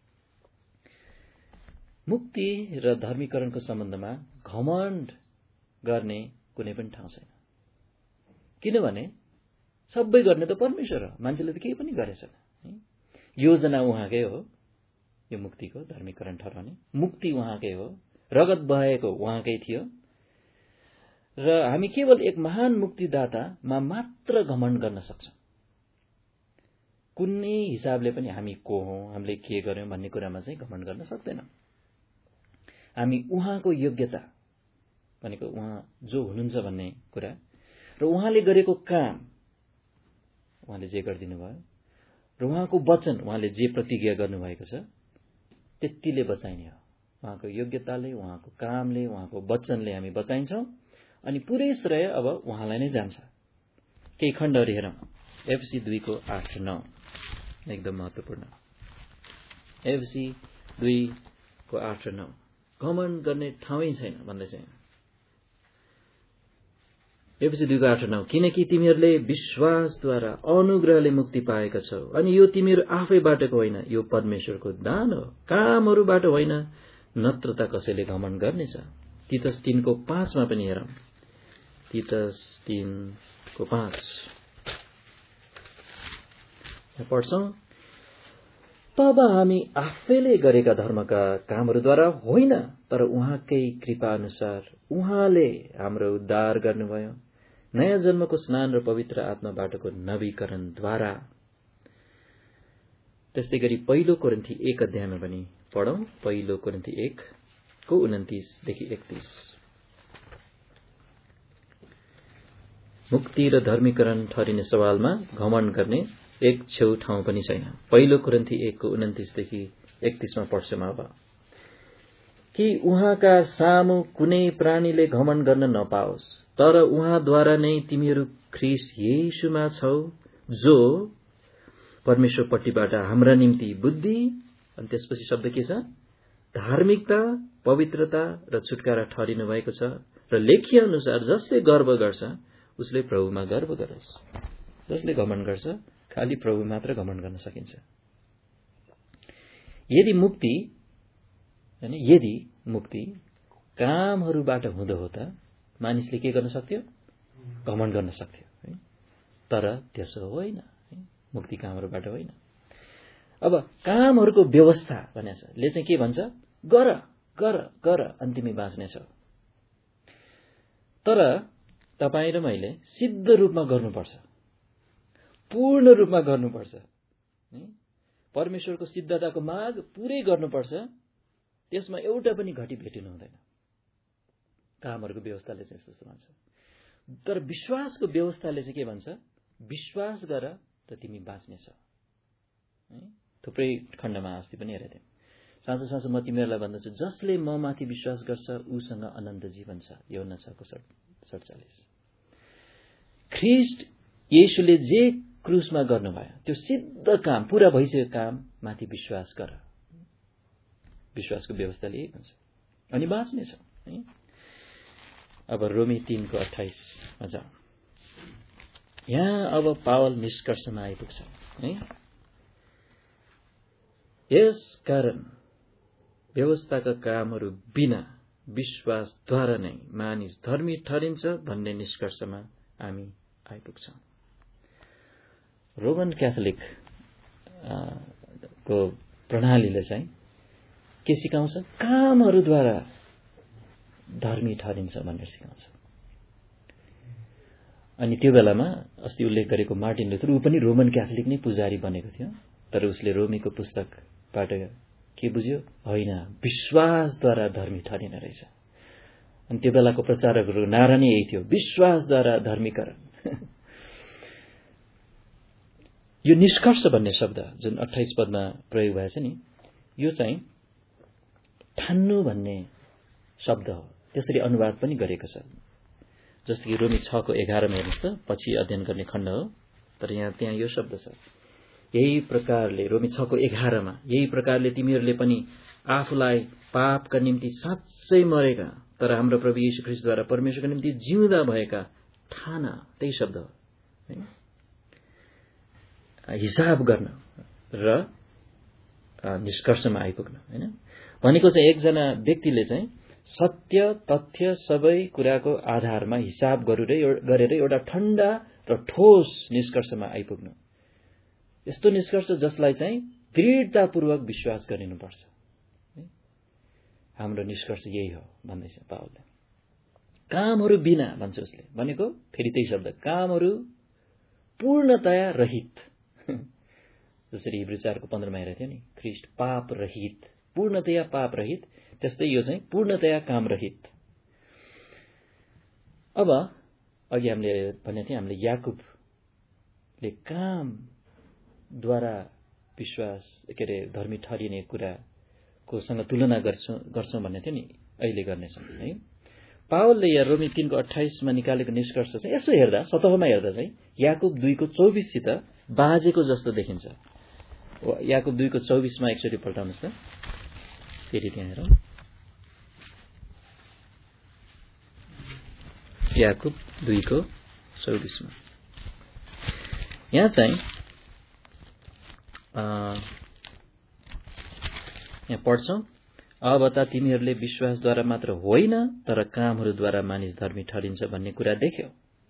मुक्ति र धर्मीकरणको सम्बन्धमा घमण्ड गर्ने कुनै पनि ठाउँ छैन। किनभने सबै गर्ने त परमेश्वर हो, मान्छेले त केही पनि गरेछन्। योजना उहाँकै हो, यो मुक्तिको, धर्मीकरण ठहराउने मुक्ति उहाँकै हो, रगत बहाएको उहाँकै थियो, र हामी केवल एक महान मुक्तिदातामा मात्र घमण्ड गर्न सक्छौं। कुनै हिसाबले पनि हामी को हौं, हामीले के गर्यौं भन्ने कुरामा चाहिँ घमण्ड गर्न सक्दैनौं। हामी उहाँको योग्यता भनेको उहाँ जो हुनुहुन्छ भन्ने कुरा र उहाँले गरेको काम, उहाँले जे गरिदिनु भयो, र उहाँको वचन, उहाँले जे प्रतिज्ञा गर्नुभएको छ, त्यतिले बचाइने हो। उहाँको योग्यताले, उहाँको कामले, उहाँको वचनले हामी बचाइन्छौं, अनि पुरै श्रेय अब उहाँलाई नै जान्छ। केही खण्डहरू हेरौं। एफसी दुईको आठ नौ एकदम महत्वपूर्ण। एफसी दुईको आठ नौ, घमण्ड गर्ने ठाउँै छैन भन्दैछ। एफसी दुईको आठ नौ, किनकि तिमीहरूले विश्वासद्वारा अनुग्रहले मुक्ति पाएका छौ, अनि यो तिमीहरू आफैबाटको होइन, यो परमेश्वरको दान हो, कामहरूबाट होइन, नत्र त कसैले घमण्ड गर्नेछ। तीतस तीनको पाँचमा पनि हेरौं। तीतस तीनको पाँच पढ्छौं। तब हामी आफैले गरेका धर्मका कामहरूद्वारा होइन, तर उहाँकै कृपा अनुसार उहाँले हाम्रो उद्धार गर्नुभयो, नयाँ जन्मको स्नान र पवित्र आत्माबाटको नवीकरणद्वारा। त्यस्तै गरी पहिलो कोरिन्थी एक अध्यायमा पनि पढौं। पहिलो कोरिन्थी एक को उन्तिसदेखि एकतीस। मुक्ति र धर्मीकरण ठहरिने सवालमा घमण्ड गर्ने एक छेउ ठाउँ पनि छैन। पहिलो कोरिन्थी एक को उन्तिसदेखि एकतीसमा पढ्छौं। अब कि उहाँका सामु कुनै प्राणीले घमण्ड गर्न नपाओस्, तर उहाँद्वारा नै तिमीहरू ख्रीष्ट येशूमा छौ, जो परमेश्वरपट्टिबाट हाम्रा निम्ति बुद्धि, अनि त्यसपछि शब्द के छ? धार्मिकता, पवित्रता र छुटकारा ठहरिनु भएको छ, र लेखिए अनुसार जसले गर्व गर्छ उसले प्रभुमा गर्व गरोस्। जसले घमण्ड गर्छ खाली प्रभु मात्र घमण्ड गर्न सकिन्छ। यदि मुक्ति हैन यदि मुक्ति कामहरूबाट हुँदो हो त मानिसले के गर्न सक्थ्यो? घमण्ड गर्न सक्थ्यो है। तर त्यसो होइन, मुक्ति कामहरूबाट होइन। अब कामहरूको व्यवस्था भनेछ ले चाहिँ के भन्छ? गर गर गर अनि तिमी बाँच्नेछौ। तर तपाईँ र मैले सिद्ध रूपमा गर्नुपर्छ, पूर्ण रूपमा गर्नुपर्छ। परमेश्वरको सिद्धताको माग पुरै गर्नुपर्छ। त्यसमा एउटा पनि घटी भेटिनु हुँदैन। कामहरूको व्यवस्थाले चाहिँ यस्तो भन्छ। तर विश्वासको व्यवस्थाले चाहिँ के भन्छ? विश्वास गर र तिमी बाँच्नेछौ। थुप्रै खण्डमा अस्ति पनि हेरेको थियौँ। साँचो साँचो म तिमीहरूलाई भन्दछु, जसले म माथि विश्वास गर्छ उसँग अनन्त जीवन छ। यूहन्ना छको सडचालिस। ख्रीष्ट येशूले जे क्रुसमा गर्नुभयो त्यो सिद्ध काम, पूरा भइसकेको काम माथि विश्वास गर। विश्वासको व्यवस्थाले यही भन्छ, अनि बाँच्ने छ। अब रोमी तीनको अठाइसमा जाउँ। यहाँ अब पावल निष्कर्षमा आइपुग्छ है। यस कारण व्यवस्थाका कामहरू बिना विश्वासद्वारा नै मानिस धर्मी ठहरिन्छ भन्ने निष्कर्षमा हामी आइपुग्छौँ। रोमन क्याथोलिक को प्रणालीले चाहिँ के सिकाउँछ? कामहरूद्वारा धर्मी ठहरिन्छ भनेर सिकाउँछ। अनि त्यो बेलामा अस्ति उल्लेख गरेको मार्टिन लुथर, ऊ पनि रोमन क्याथोलिक नै पुजारी बनेको थियो, तर उसले रोमीको पुस्तकबाट के बुझ्यो? होइन, विश्वासद्वारा धर्मी ठहरिने रहेछ। अनि त्यो बेलाको प्रचारकहरूको नारा नै यही थियो, विश्वासद्वारा धर्मीकरण। यो निष्कर्ष भन्ने शब्द जुन अट्ठाइस पदमा प्रयोग भएछ नि, यो चाहिँ ठान्नु भन्ने शब्द हो। त्यसरी अनुवाद पनि गरेको छ। जस्तो कि रोमी छको एघारमा हेर्नुहोस् त, पछि अध्ययन गर्ने खण्ड हो, तर यहाँ त्यहाँ यो शब्द छ, यही प्रकारले रोमी छको एघारमा यही प्रकारले तिमीहरूले पनि आफूलाई पापका निम्ति साँच्चै मरेका तर हाम्रो प्रभु येशू ख्रीष्टद्वारा परमेश्वरका निम्ति जिउँदा भएका ठान। त्यही शब्द हो। हिसाब गर्न र निष्कर्षमा आइपुग्न होइन भनेको चाहिँ एकजना व्यक्तिले चाहिँ सत्य तथ्य सबै कुराको आधारमा हिसाब गरेर एउटा ठण्डा र ठोस निष्कर्षमा आइपुग्नु। यस्तो निष्कर्ष जसलाई चाहिँ दृढतापूर्वक विश्वास गरिनुपर्छ। हाम्रो निष्कर्ष यही हो भन्दैछ पावलले। कामहरू बिना भन्छ उसले, भनेको फेरि त्यही शब्द, कामहरू पूर्णतया रहित। जसरी हिब्रू चारको पन्ध्रमा हेरेको थियो नि, ख्रीष्ट पाप रहित, पूर्णतया पाप रहित, त्यस्तै यो चाहिँ पूर्णतया काम रहित। अब अघि हामीले भनेको थियौँ, हामीले याकुबले कामद्वारा विश्वास के अरे धर्मी ठहरिने कुराको सँग तुलना गर्छौँ गर्छौँ भन्ने थियो नि, अहिले गर्नेछौँ है। पावलले यहाँ रोमी तीनको अठाइसमा निकालेको निष्कर्ष चाहिँ यसो हेर्दा, सतहमा हेर्दा चाहिँ याकुब दुईको चौबिससित बाजेको जस्तो देखिन्छ। याकुब दुईको चौबिसमा एकचोटि पल्टाउनुहोस् त, फेरि त्यहाँ हेरौँ। याकुब दुईको चौबिसमा यहाँ चाहिँ यहाँ पढ्छौँ, अब त तिमीहरूले विश्वासद्वारा मात्र होइन तर कामहरूद्वारा मानिस धर्मी ठहरिन्छ भन्ने कुरा देख्यौ।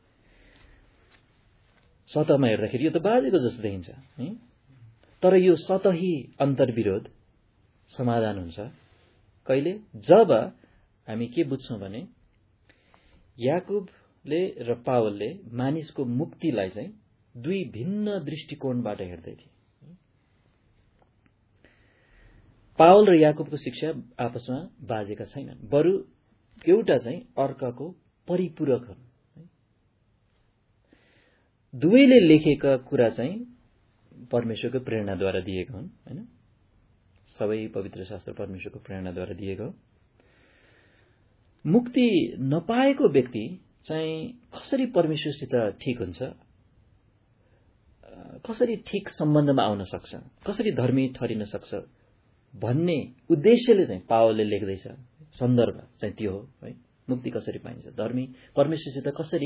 सतहमा हेर्दाखेरि यो त बाजेको जस्तो देखिन्छ है, तर यो सतही अन्तर्विरोध समाधान हुन्छ कहिले? जब हामी के बुझ्छौँ भने याकुबले र पावलले मानिसको मुक्तिलाई चाहिँ दुई भिन्न दृष्टिकोणबाट हेर्दै थिए। पावल र याकुबको शिक्षा आपसमा बाजेका छैनन्, बरु एउटा चाहिँ अर्काको परिपूरक हुन्। दुवैले लेखेका कुरा चाहिँ परमेश्वरको प्रेरणाद्वारा दिएका हुन् हैन। सबै पवित्र शास्त्र परमेश्वरको प्रेरणाद्वारा दिएको हो। मुक्ति नपाएको व्यक्ति चाहिँ कसरी परमेश्वरसित ठिक हुन्छ, कसरी ठिक सम्बन्धमा आउन सक्छ, कसरी धर्मी ठहरिन सक्छ भन्ने उद्देश्यले चाहिँ पावलले लेख्दैछ। सन्दर्भ चाहिँ त्यो हो है, मुक्ति कसरी पाइन्छ, धर्मी परमेश्वरसित कसरी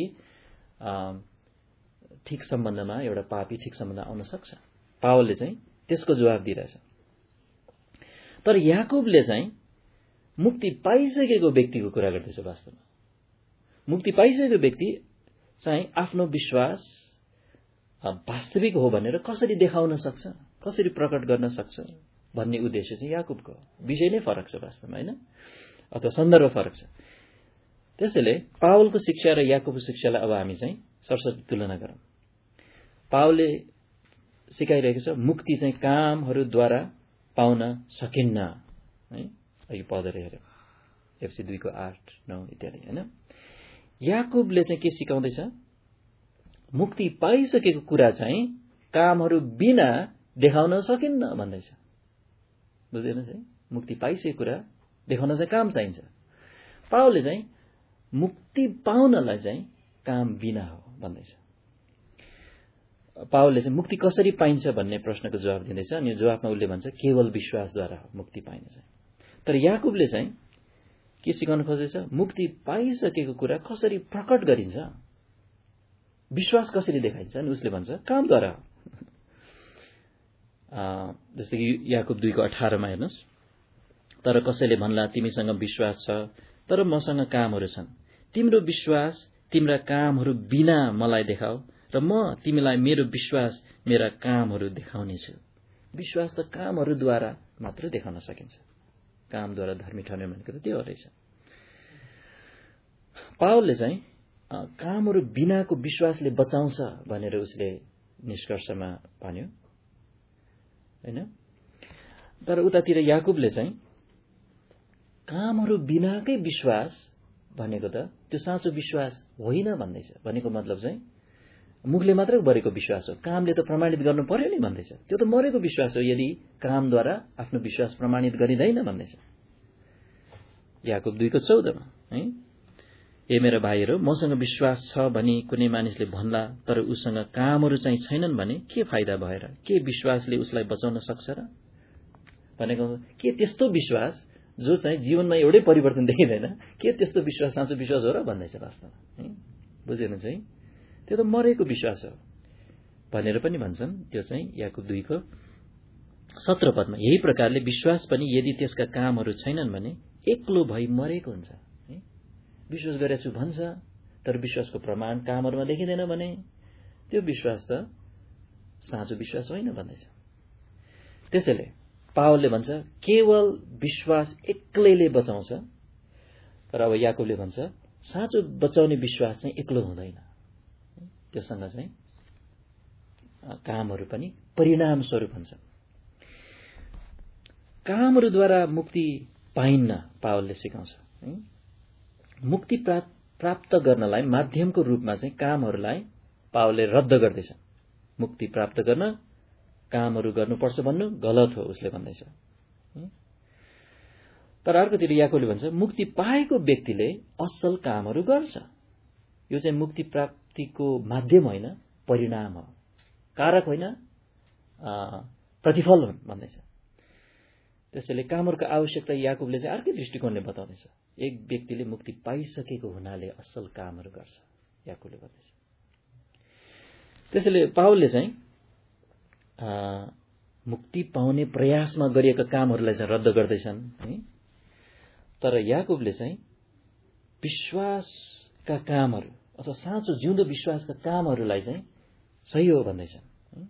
ठिक सम्बन्धमा एउटा पापी ठिक सम्बन्ध आउन सक्छ। पावलले चाहिँ त्यसको जवाब दिइरहेछ। तर याकुबले चाहिँ मुक्ति पाइसकेको व्यक्तिको कुरा गर्दैछ। वास्तवमा मुक्ति पाइसकेको व्यक्ति चाहिँ आफ्नो विश्वास वास्तविक हो भनेर कसरी देखाउन सक्छ, कसरी प्रकट गर्न सक्छ भन्ने उद्देश्य चाहिँ याकुबको। विषय नै फरक छ वास्तवमा हैन, अथवा सन्दर्भ फरक छ। त्यसैले पावलको शिक्षा र याकुबको शिक्षालाई अब हामी चाहिँ सरसर्ती तुलना गरौँ। पावलले सिकाइरहेको छ मुक्ति चाहिँ कामहरूद्वारा पाउन सकिन्न है। अघि पढेर हेर्यो एफसी दुईको आठ नौ इत्यादि हैन। याकुबले चाहिँ के सिकाउँदैछ? मुक्ति पाइसकेको कुरा चाहिँ कामहरू बिना देखाउन सकिन्न भन्दैछ। बुझ्दैनस् है? मुक्ति पाइसकेको कुरा देखाउन चाहिँ काम चाहिन्छ। पावलले चाहिँ मुक्ति पाउनलाई चाहिँ काम बिना हो भन्दैछ। पावलले चाहिँ मुक्ति कसरी पाइन्छ भन्ने प्रश्नको जवाब दिँदैछ अनि जवाफमा उसले भन्छ केवल विश्वासद्वारा हो मुक्ति पाइने चाहिँ। तर याकुबले चाहिँ के सिकाउन खोज्दैछ? मुक्ति पाइसकेको कुरा कसरी प्रकट गरिन्छ, विश्वास कसरी देखाइन्छ, अनि उसले भन्छ कामद्वारा। जस्तै कि याकुब दुईको अठारमा हेर्नुहोस्, तर कसैले भन्ला तिमीसँग विश्वास छ तर मसँग कामहरू छन्, तिम्रो विश्वास तिम्रा कामहरू बिना मलाई देखाऊ र म तिमीलाई मेरो विश्वास मेरा कामहरू देखाउनेछु। विश्वास त कामहरूद्वारा मात्र देखाउन सकिन्छ। कामद्वारा धर्मी ठहर्ने भनेको त त्यो रहेछ। पावलले चाहिँ कामहरू बिनाको विश्वासले बचाउँछ भनेर उसले निष्कर्षमा भन्यो हैन। तर उतातिर याकुबले चाहिँ कामहरू बिनाकै विश्वास भनेको त त्यो साँचो विश्वास होइन भन्दैछ। भनेको मतलब चाहिँ मुखले मात्र गरेको विश्वास हो, कामले त प्रमाणित गर्नु पर्यो नि भन्दैछ। त्यो त मरेको विश्वास हो यदि कामद्वारा आफ्नो विश्वास प्रमाणित गरिँदैन भन्दैछ। याकुब दुईको चौधमा है, ए मेरा भाइहरू, मसँग विश्वास छ भनी कुनै मानिसले भन्ला तर उसँग कामहरू चाहिँ छैनन् भने के फाइदा भएर? के विश्वासले उसलाई बचाउन सक्छ र? भनेको के त्यस्तो विश्वास जो चाहिँ जीवनमा एउटै परिवर्तन देखिँदैन, के त्यस्तो विश्वास साँचो विश्वास हो र भन्दैछ वास्तवमा। बुझेन चाहिँ त्यो त मरेको विश्वास हो भनेर पनि भन्छन्। त्यो चाहिँ याकुब दुईको सत्र पदमा यही प्रकारले विश्वास पनि यदि त्यसका कामहरू छैनन् भने एक्लो भई मरेको हुन्छ। विश्वास गरेको छु भन्छ तर विश्वासको प्रमाण कामहरूमा देखिँदैन भने त्यो विश्वास त साँचो विश्वास होइन भन्दैछ। त्यसैले पावलले भन्छ केवल विश्वास एक्लैले बचाउँछ, तर अब याकुबले भन्छ साँचो बचाउने विश्वास चाहिँ एक्लो हुँदैन, त्योसँग चाहिँ कामहरू पनि परिणाम स्वरूप हुन्छ। कामहरूद्वारा मुक्ति पाइन्न पावलले सिकाउँछ। मुक्ति प्राप्त गर्नलाई माध्यमको रूपमा चाहिँ कामहरूलाई पावलले रद्द गर्दैछ। मुक्ति प्राप्त गर्न कामहरू गर्नुपर्छ भन्नु गलत हो उसले भन्दैछ। तर अर्कोतिर याकुबले भन्छ मुक्ति पाएको व्यक्तिले असल कामहरू गर्छ। यो चाहिँ मुक्ति प्राप्तिको माध्यम होइन, परिणाम हो, कारक होइन, प्रतिफल हो भन्दैछ। त्यसैले कामहरूको आवश्यकता याकुबले चाहिँ अर्कै दृष्टिकोणले बताउँदैछ। एक व्यक्तिले मुक्ति पाइसकेको हुनाले असल कामहरू गर्छ याकुबले भन्दैछ। त्यसैले पावलले चाहिँ मुक्ति पाउने प्रयासमा गरिएका कामहरूलाई चाहिँ रद्द गर्दैछन् है। तर याकुबले चाहिँ विश्वासका कामहरू अथवा साँचो जिउँदो विश्वासका कामहरूलाई चाहिँ सही हो भन्दैछन्।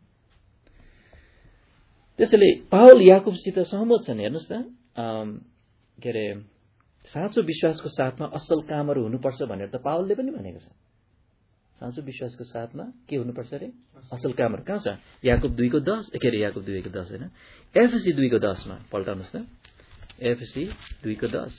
त्यसैले पावल याकुबसित सहमत छन्। हेर्नुहोस् न, के अरे साँचो विश्वासको साथमा असल कामहरू हुनुपर्छ भनेर त पावलले पनि भनेको छ। साँचो विश्वासको साथमा के हुनुपर्छ अरे? असल कामहरू। कहाँ छ? याकुब दुईको दस के अरे याकुब दुईको दस होइन, एफएसी दुईको दसमा पल्टाउनुहोस् न। एफएसी दुईको दस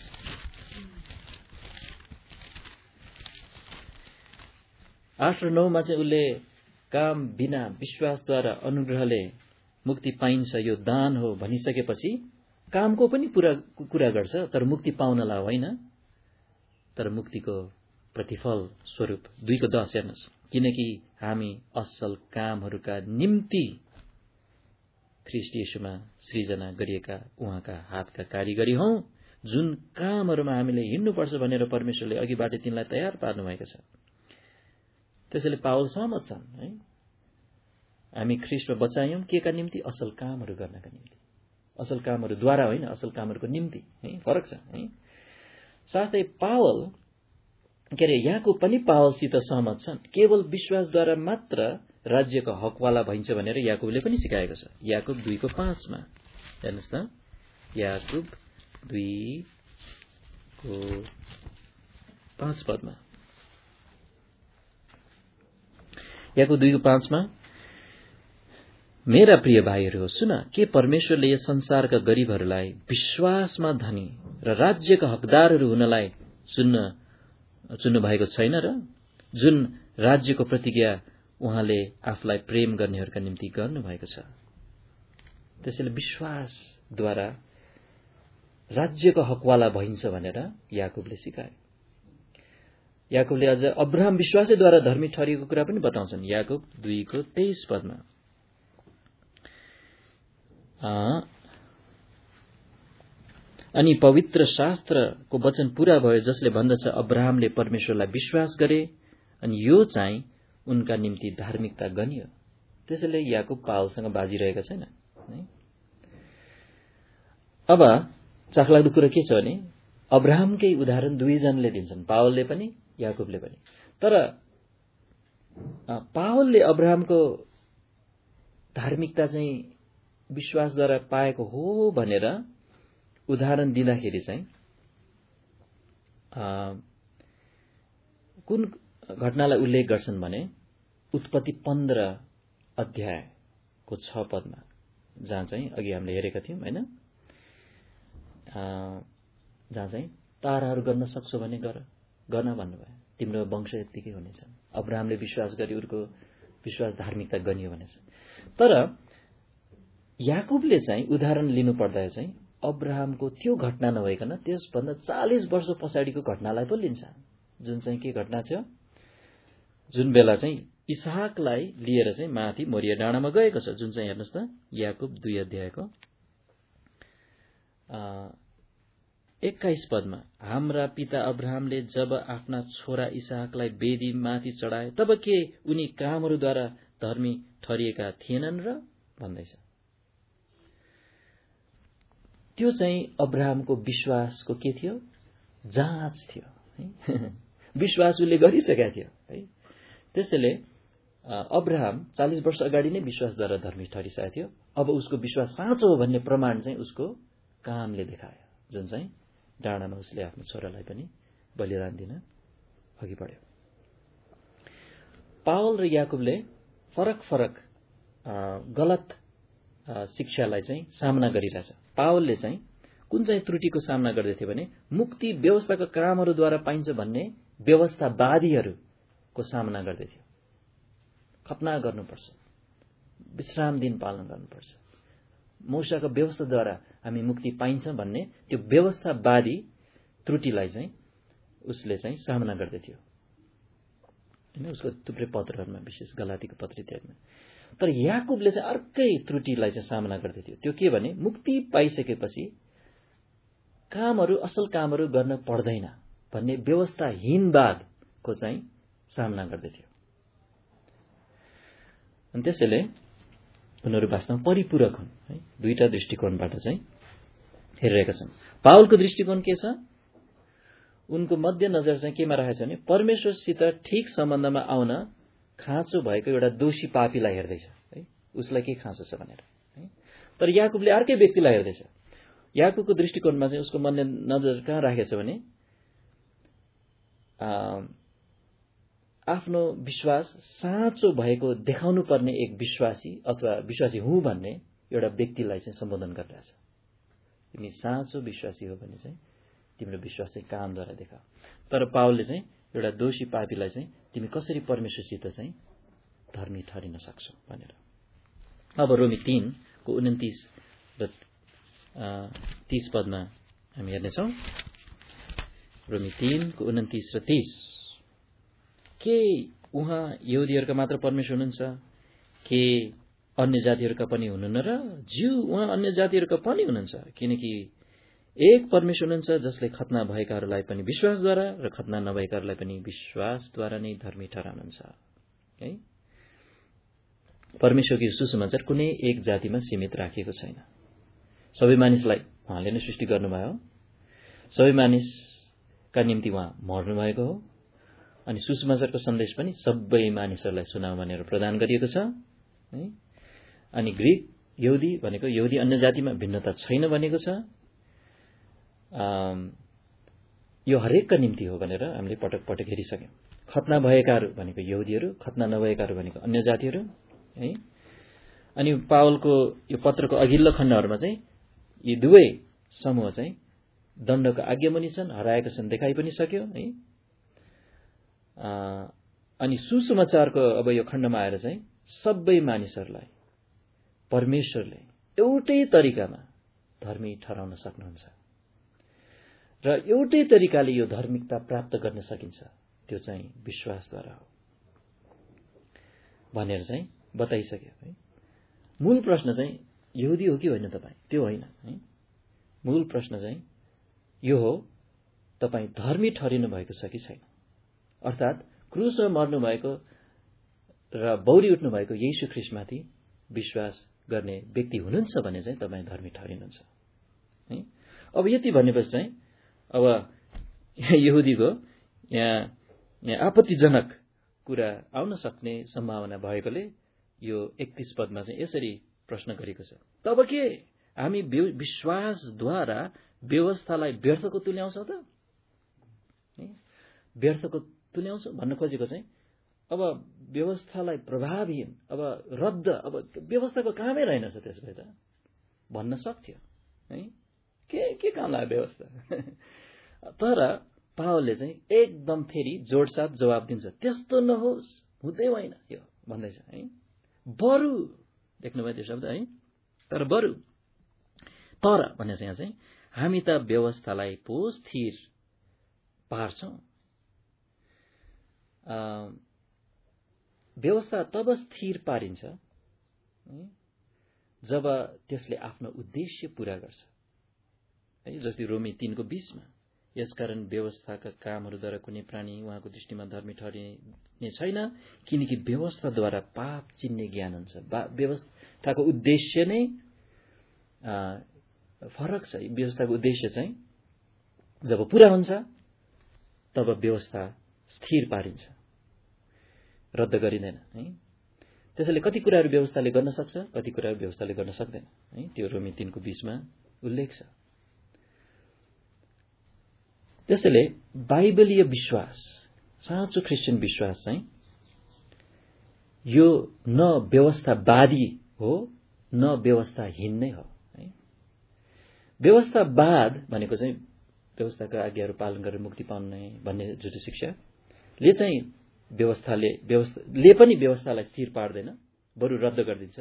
आठ र नौमा चाहिँ उसले काम बिना विश्वासद्वारा अनुग्रहले मुक्ति पाइन्छ यो दान हो भनिसकेपछि कामको पनि पुरा कुरा गर्छ, तर मुक्ति पाउनलाई होइन, तर मुक्तिको प्रतिफल स्वरूप। दुईको दस हेर्नुहोस्, किनकि हामी असल कामहरूका निम्ति ख्रीष्ट येशूमा सृजना गरिएका उहाँका हातका कारिगरी हौं, जुन कामहरूमा हामीले हिँड्नुपर्छ भनेर परमेश्वरले अघिबाट तिनलाई तयार पार्नु भएको छ। त्यसैले पावल सहमत छन् है, हामी ख्रीष्टमा बचायौं के का निम्ति? असल कामहरू गर्नका निम्ति। असल कामहरूद्वारा होइन, असल कामहरूको निम्ति है, फरक छ है। साथै पावल के अरे याकुब पनि पावलसित सहमत छन्। केवल विश्वासद्वारा मात्र राज्यको हकवाला भइन्छ भनेर याकुबले पनि सिकाएको छ। याकुब दुईको पाँचमा हेर्नुहोस् त, याकुब दुईको पाँच पदमा याकुब दुईको पाँचमा मेरा प्रिय भाइहरू हो, सुन, के परमेश्वरले यस संसारका गरीबहरूलाई विश्वासमा धनी र राज्यका हकदारहरू हुनलाई चुन्न चुन्नु भएको छैन र? जुन राज्यको प्रतिज्ञा उहाँले आफूलाई प्रेम गर्नेहरूका निम्ति गर्नुभएको छ। त्यसैले विश्वासद्वारा राज्यको हकवाला भइन्छ भनेर याकुबले सिकाए। याकुबले अझ अब्राहम विश्वासैद्वारा धर्मी ठहरिएको कुरा पनि बताउँछन्। याकुब दुईको तेइस पदमा अनि पवित्र शास्त्रको वचन पूरा भयो जसले भन्दछ अब्राहमले परमेश्वरलाई विश्वास गरे अनि यो चाहिँ उनका निम्ति धार्मिकता गनियो। त्यसैले याकुब पावलसँग बाजिरहेका छैन। अब चाखलाग्दो कुरा के छ भने अब्राहमकै उदाहरण दुईजनाले दिन्छन्, पावलले पनि याकुबले पनि। तर पावलले अब्राहमको धार्मिकता चाहिँ विश्वासद्वारा पाएको हो भनेर उदाहरण दिँदाखेरि चाहिँ कुन घटनालाई उल्लेख गर्छन् भने उत्पत्ति पन्ध्र अध्यायको छ पदमा, जहाँ चाहिँ अघि हामीले हेरेका थियौं होइन, जहाँ चाहिँ ताराहरू गर्न सक्छौ भने गर गर्न भन्नुभयो, तिम्रो वंश यत्तिकै हुनेछ। अब्राहमले विश्वास गरे, उनको विश्वास धार्मिकता गनियो भनेछ। तर याकुबले चाहिँ उदाहरण लिनु पर्दा चाहिँ अब्राहमको त्यो घटना नभइकन त्यसभन्दा चालीस वर्ष पछाडिको घटनालाई पो लिन्छ, जुन चाहिँ के घटना थियो, जुन बेला चाहिँ इसहाकलाई लिएर चाहिँ माथि मोरिया डाँडामा गएको छ, जुन चाहिँ हेर्नुहोस् त याकुब दुई अध्यायको एक्काइस पदमा, हाम्रा पिता अब्राहमले जब आफ्ना छोरा इसहाकलाई वेदी माथि चढाए तब के उनी कामहरूद्वारा धर्मी ठहरिएका थिएनन् र भन्दैछ। त्यो चाहिँ अब्राहमको विश्वासको के थियो, जाँच थियो। विश्वास उसले गरिसकेका थियो है। त्यसैले अब्राहम चालीस वर्ष अगाडि नै विश्वासद्वारा धर्मी ठहरिसकेको थियो। अब उसको विश्वास साँचो हो भन्ने प्रमाण चाहिँ उसको कामले देखायो, जुन चाहिँ डाँडामा उसले आफ्नो छोरालाई पनि बलिदान दिन अघि बढ्यो। पावल र याकुबले फरक फरक गलत शिक्षालाई चाहिँ सामना गरिरहेछ। पावलले चाहिँ कुन चाहिँ त्रुटिको सामना गर्दै थियो भने मुक्ति व्यवस्थाको कामहरूद्वारा पाइन्छ भन्ने व्यवस्थावादीहरूको सामना गर्दै थियो। खतना गर्नुपर्छ, विश्राम दिन पालन गर्नुपर्छ, मूसाको व्यवस्थाद्वारा हामी मुक्ति पाइन्छ भन्ने त्यो व्यवस्थावादी त्रुटिलाई चाहिँ उसले चाहिँ सामना गर्दै थियो हैन, उसको थुप्रै पत्रहरूमा, विशेष गलातीको पत्र इत्यादिमा। तर याकुबले चाहिँ अर्कै त्रुटिलाई चाहिँ सामना गर्दै थियो। त्यो के भने मुक्ति पाइसकेपछि कामहरू, असल कामहरू गर्न पर्दैन भन्ने व्यवस्थाहीनवादको चाहिँ सामना गर्दै थियो। अनि त्यसैले उनीहरू वास्तवमा परिपूरक हुन् है, दुईटा दृष्टिकोणबाट चाहिँ हेरिरहेका छन्। पावलको दृष्टिकोण के छ, उनको मध्यनजर चाहिँ केमा रहेछ भने परमेश्वरसित ठिक सम्बन्धमा आउन खाँचो भएको एउटा दोषी पापीलाई हेर्दैछ है, उसलाई के खाँचो छ भनेर है। तर याकुबले अर्कै व्यक्तिलाई हेर्दैछ। याकुबको दृष्टिकोणमा चाहिँ उसको मध्यनजर कहाँ राखेछ भने आफ्नो विश्वास साँचो भएको देखाउनु पर्ने एक विश्वासी अथवा विश्वासी हुँ भन्ने एउटा व्यक्तिलाई चाहिँ सम्बोधन गरिरहेछ। तिमी साँचो विश्वासी हो भने चाहिँ तिम्रो विश्वास चाहिँ कामद्वारा देखाऊ। तर पावलले चाहिँ एउटा दोषी पापीलाई चाहिँ तिमी कसरी परमेश्वरसित चाहिँ धर्मी ठहरिन सक्छौ भनेर। अब रोमी तीन को उन्तिस र तीस पदमा हामी हेर्नेछौँ। रोमी तीन को उन्तिस र तीस, के उहाँ यहुदीहरूका मात्र परमेश्वर हुनुहुन्छ, के अन्य जातिहरूका पनि हुनुहुन्न र? ज्यू, उहाँ अन्य जातिहरूका पनि हुनुहुन्छ, किनकि एक परमेश्वर हुनुहुन्छ जसले खतना भएकाहरूलाई पनि विश्वासद्वारा र खतना नभएकाहरूलाई पनि विश्वासद्वारा नै धर्मी ठहराउनुहुन्छ है। परमेश्वरको सुसमाचार कुनै एक जातिमा सीमित राखिएको छैन। सबै मानिसलाई उहाँले नै सृष्टि गर्नुभयो, सबै मानिसका निम्ति उहाँ मर्नु भएको हो, अनि सुसमाचारको सन्देश पनि सबै मानिसहरूलाई सुनाऊ भनेर प्रदान गरिएको छ है। अनि ग्रीक यहुदी भनेको यहुदी अन्य जातिमा भिन्नता छैन भनेको छ। यो हरेकका निम्ति हो भनेर हामीले पटक पटक हेरिसक्यौं। खतना भएकाहरू भनेको यहुदीहरू, खतना नभएकाहरू भनेको अन्य जातिहरू है। अनि पावलको यो पत्रको अघिल्लो खण्डहरूमा चाहिँ यी दुवै समूह चाहिँ दण्डको आज्ञामुनि छन्, हराएका छन्, देखाइ पनि सक्यो है। अनि सुसमाचारको अब यो खण्डमा आएर चाहिँ सबै मानिसहरूलाई परमेश्वरले एउटै तरिकामा धर्मी ठहराउन सक्नुहुन्छ र एउटै तरिकाले यो धार्मिकता प्राप्त गर्न सकिन्छ, त्यो चाहिँ विश्वासद्वारा हो भनेर चाहिँ बताइसक्यो है। मूल प्रश्न चाहिँ यहुदी हो कि होइन तपाईँ, त्यो होइन है। मूल प्रश्न चाहिँ यो हो, तपाईँ धर्मी ठहरिनु भएको छ कि छैन। अर्थात् क्रुसमा मर्नु भएको र बौरी उठ्नु भएको येशू ख्रीष्टमाथि विश्वास गर्ने व्यक्ति हुनुहुन्छ भने चाहिँ तपाईँ धर्मी ठहरिनुहुन्छ है। अब यति भनेपछि चाहिँ अब यहुदीको यहाँ यहाँ आपत्तिजनक कुरा आउन सक्ने सम्भावना भएकोले यो एकतीस पदमा चाहिँ यसरी प्रश्न गरेको छ, तब के हामी विश्वासद्वारा व्यवस्थालाई व्यर्थको तुल्याउँछौँ त? व्यर्थको तुल्याउँछौँ भन्न खोजेको चाहिँ अब व्यवस्थालाई प्रभावहीन, अब रद्द, अब व्यवस्थाको कामै रहेनछ त्यस भए त भन्न सक्थ्यो है, के के काम लाग्यो व्यवस्था। तर पावलले चाहिँ एकदम फेरि जोडसाथ जवाब दिन्छ, त्यस्तो नहोस्, हुँदै होइन यो भन्दैछ है। बरु देख्नुभयो त्यो शब्द है, तर बरु तर भन्ने चाहिँ यहाँ चाहिँ हामी त व्यवस्थालाई पो स्थिर पार्छौं। व्यवस्था तब स्थिर पारिन्छ जब त्यसले आफ्नो उद्देश्य पूरा गर्छ है। जस्तै रोमी तीनको बीसमा, यसकारण व्यवस्थाका कामहरूद्वारा कुनै प्राणी उहाँको दृष्टिमा धर्मी ठहरिने छैन, किनकि व्यवस्थाद्वारा पाप चिन्ने ज्ञान हुन्छ। व्यवस्थाको उद्देश्य नै फरक छ। व्यवस्थाको उद्देश्य चाहिँ जब पूरा हुन्छ तब व्यवस्था स्थिर पारिन्छ, रद्द गरिँदैन है। त्यसैले कति कुराहरू व्यवस्थाले गर्न सक्छ, कति कुराहरू व्यवस्थाले गर्न सक्दैन है। त्यो रोमी तीनको बीसमा उल्लेख छ। त्यसैले बाइबलीय विश्वास, साँचो क्रिस्चियन विश्वास चाहिँ यो न व्यवस्थावादी हो न व्यवस्थाहीन नै हो है। व्यवस्थावाद भनेको चाहिँ व्यवस्थाका आज्ञाहरू पालन गरेर मुक्ति पाउने भन्ने जुन शिक्षाले चाहिँ व्यवस्थाले व्यवस्थाले पनि व्यवस्थालाई स्थिर पार्दैन, बरु रद्द गरिदिन्छ।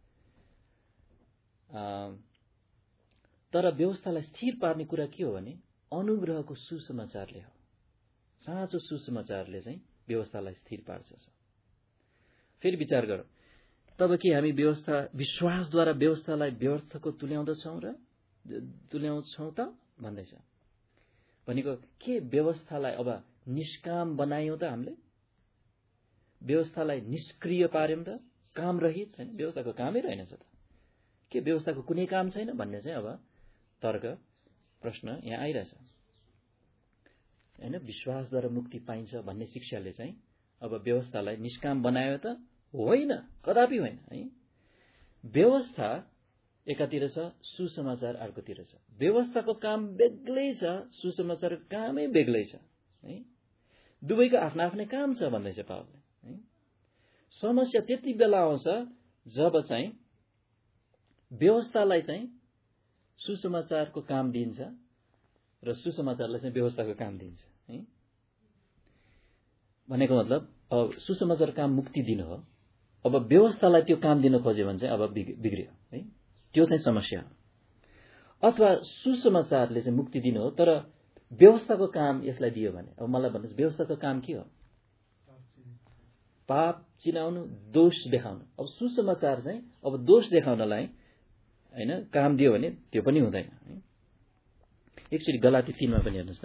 तर व्यवस्थालाई स्थिर पार्ने कुरा के हो भने अनुग्रहको सुसमाचारले हो। साँचो सुसमाचारले चाहिँ व्यवस्थालाई स्थिर पार्छ। फेरि विचार गरौँ, तब के हामी व्यवस्था विश्वासद्वारा व्यवस्थालाई व्यर्थको तुल्याउँदछौँ र तुल्याउँछौँ त भन्दैछ। भनेको के व्यवस्थालाई अब निष्काम बनायौँ त हामीले, व्यवस्थालाई निष्क्रिय पार्यौँ त, काम रहित हैन, व्यवस्थाको कामै रहेनछ त, के व्यवस्थाको कुनै काम छैन भन्ने चाहिँ अब तर्क प्रश्न यहाँ आइरहेछ हैन। विश्वासद्वारा मुक्ति पाइन्छ भन्ने शिक्षाले चाहिँ अब व्यवस्थालाई निष्काम बनायो त होइन, कदापि होइन है। व्यवस्था एकातिर छ, सुसमाचार अर्कोतिर छ। व्यवस्थाको काम बेग्लै छ, सुसमाचारको कामै बेग्लै छ है। दुवैको आफ्नो आफ्नै काम छ भन्दैछ पावलले है। समस्या त्यति बेला आउँछ जब चाहिँ व्यवस्थालाई चाहिँ सुसमाचारको काम दिन्छ र सुसमाचारलाई चाहिँ व्यवस्थाको काम दिन्छ है। भनेको मतलब अब सुसमाचार काम मुक्ति दिनु हो, अब व्यवस्थालाई त्यो काम दिन खोज्यो भने चाहिँ अब बिग्रियो है, त्यो चाहिँ समस्या हो। अथवा सुसमाचारले चाहिँ मुक्ति दिनु हो तर व्यवस्थाको काम यसलाई दियो भने, अब मलाई भन्नुहोस् व्यवस्थाको काम के हो? पाप चिनाउनु, दोष देखाउनु। अब सुसमाचार चाहिँ अब दोष देखाउनलाई हैन काम दियो भने त्यो पनि हुँदैन है। एकचोटि गलाती तीनमा पनि हेर्नुहोस् त,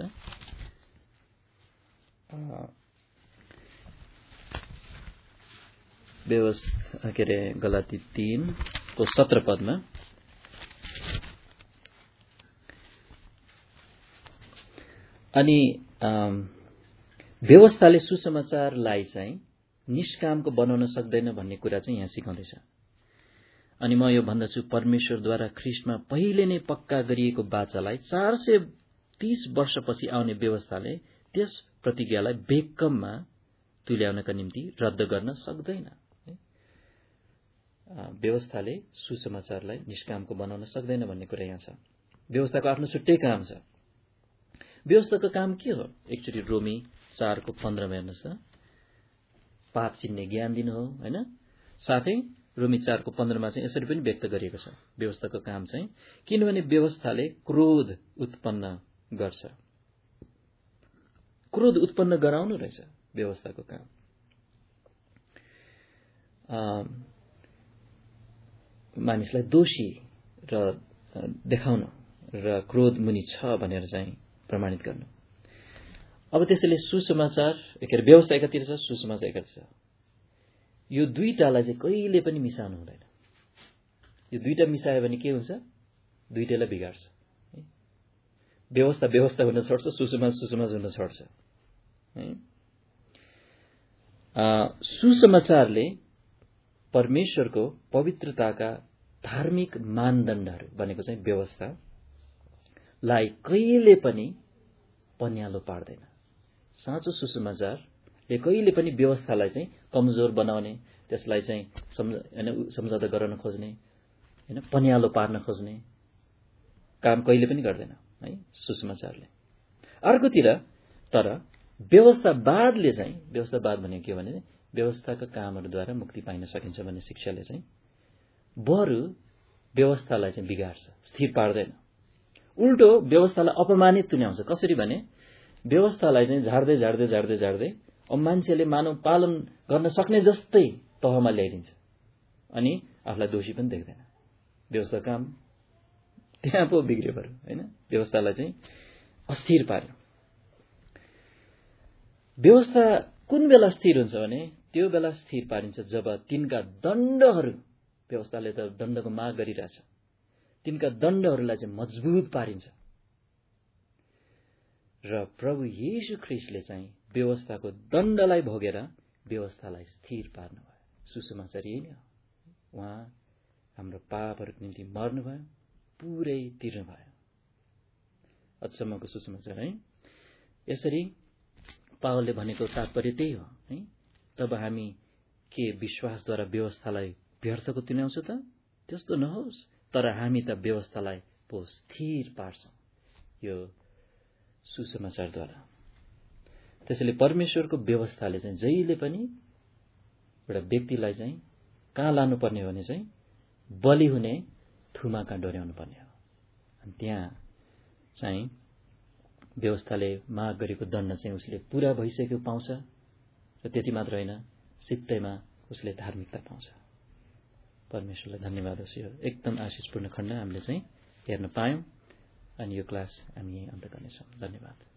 व्यवस्था के अरे गलाती तीन को सत्र पदमा अनि व्यवस्थाले सुसमाचारलाई चाहिँ निष्कामको बनाउन सक्दैन भन्ने कुरा चाहिँ यहाँ सिकाउँदैछ। अनि म यो भन्दछु, परमेश्वरद्वारा ख्रीष्टमा पहिले नै पक्का गरिएको बाचालाई चार सय तीस वर्षपछि आउने व्यवस्थाले त्यस प्रतिज्ञालाई बेकममा तुल्याउनका निम्ति रद्द गर्न सक्दैन। व्यवस्थाले सुसमाचारलाई निष्कामको बनाउन सक्दैन भन्ने कुरा यहाँ छ। व्यवस्थाको आफ्नो छुट्टै काम छ। व्यवस्थाको काम के हो? एकचोटि रोमी चारको पन्ध्रमा हेर्नुहोस् त, पाप चिन्ने ज्ञान दिनु हो हैन। साथै रोमी चारको पन्ध्रमा चाहिँ यसरी पनि व्यक्त गरिएको छ व्यवस्थाको काम चाहिँ, किनभने व्यवस्थाले क्रोध उत्पन्न गर्छ। क्रोध उत्पन्न गराउनु रहेछ व्यवस्थाको काम। मानिसलाई दोषी र देखाउनु र क्रोध मुनि छ भनेर चाहिँ प्रमाणित गर्नु। अब त्यसैले सुसमाचार के अरे व्यवस्था एकातिर छ, सुसमाचार एकातिर छ। यो दुईटालाई चाहिँ कहिले पनि मिसाउनु हुँदैन। यो दुईटा मिसायो भने के हुन्छ? दुईटैलाई बिगाड्छ। व्यवस्था व्यवस्था हुन छोड्छ, सुसमाज सुसमाज हुन छोड्छ। सुसमाचारले परमेश्वरको पवित्रताका धार्मिक मानदण्डहरू भनेको चाहिँ व्यवस्थालाई कहिले पनि पन्यालो पार्दैन। साँचो सुसमाचारले कहिले पनि व्यवस्थालाई चाहिँ कमजोर बनाउने, त्यसलाई चाहिँ सम्झौता गराउन खोज्ने, हैन, पन्यालो पार्न खोज्ने काम कहिले पनि गर्दैन है सुसमाचारले। अर्कोतिर तर व्यवस्थावादले चाहिँ, व्यवस्थावाद भनेको के भने व्यवस्थाका कामहरूद्वारा मुक्ति पाइन सकिन्छ भन्ने शिक्षाले चाहिँ बरु व्यवस्थालाई चाहिँ बिगार्छ, स्थिर पार्दैन। उल्टो व्यवस्थालाई अपमानित तुल्याउँछ। कसरी भने व्यवस्थालाई चाहिँ झार्दै झार्दै झार्दै झार्दै अब मान्छेले मानव पालन गर्न सक्ने जस्तै तहमा ल्याइदिन्छ अनि आफूलाई दोषी पनि देख्दैन। व्यवस्था काम त्यहाँ पो बिग्रियो बरु, हैन, व्यवस्थालाई चाहिँ अस्थिर पार्यो। व्यवस्था कुन बेला स्थिर हुन्छ भने त्यो बेला स्थिर पारिन्छ जब तिनका दण्डहरू, व्यवस्थाले त दण्डको माग गरिरहेछ, तिनका दण्डहरूलाई चाहिँ मजबुत पारिन्छ र प्रभु येशू ख्रीष्टले चाहिँ व्यवस्थाको दण्डलाई भोगेर व्यवस्थालाई स्थिर पार्नुभयो। सुसमाचार यही नै हो। उहाँ हाम्रो पापहरूको निम्ति मर्नुभयो, पुरै तिर्नुभयो। अचम्मको सुसमाचार है। यसरी पावलले भनेको तात्पर्य त्यही हो है। तब हामी के विश्वासद्वारा व्यवस्थालाई व्यर्थको तुल्याउँछौँ त? त्यस्तो नहोस्, तर हामी त व्यवस्थालाई पो स्थिर पार्छौं यो सुसमाचारद्वारा। त्यसैले परमेश्वरको व्यवस्थाले चाहिँ जहिले पनि एउटा व्यक्तिलाई चाहिँ कहाँ लानुपर्ने हो भने चाहिँ बलि हुने थुमा कहाँ डोर्याउनु पर्ने हो। अनि त्यहाँ चाहिँ व्यवस्थाले माग गरेको दण्ड चाहिँ उसले पूरा भइसकेको पाउँछ र त्यति मात्र होइन, सित्तैमा उसले धार्मिकता पाउँछ। परमेश्वरलाई धन्यवाद होस्। यो एकदम आशिषपूर्ण खण्ड हामीले चाहिँ हेर्न पायौं अनि यो क्लास हामी अन्त गर्नेछौँ। धन्यवाद।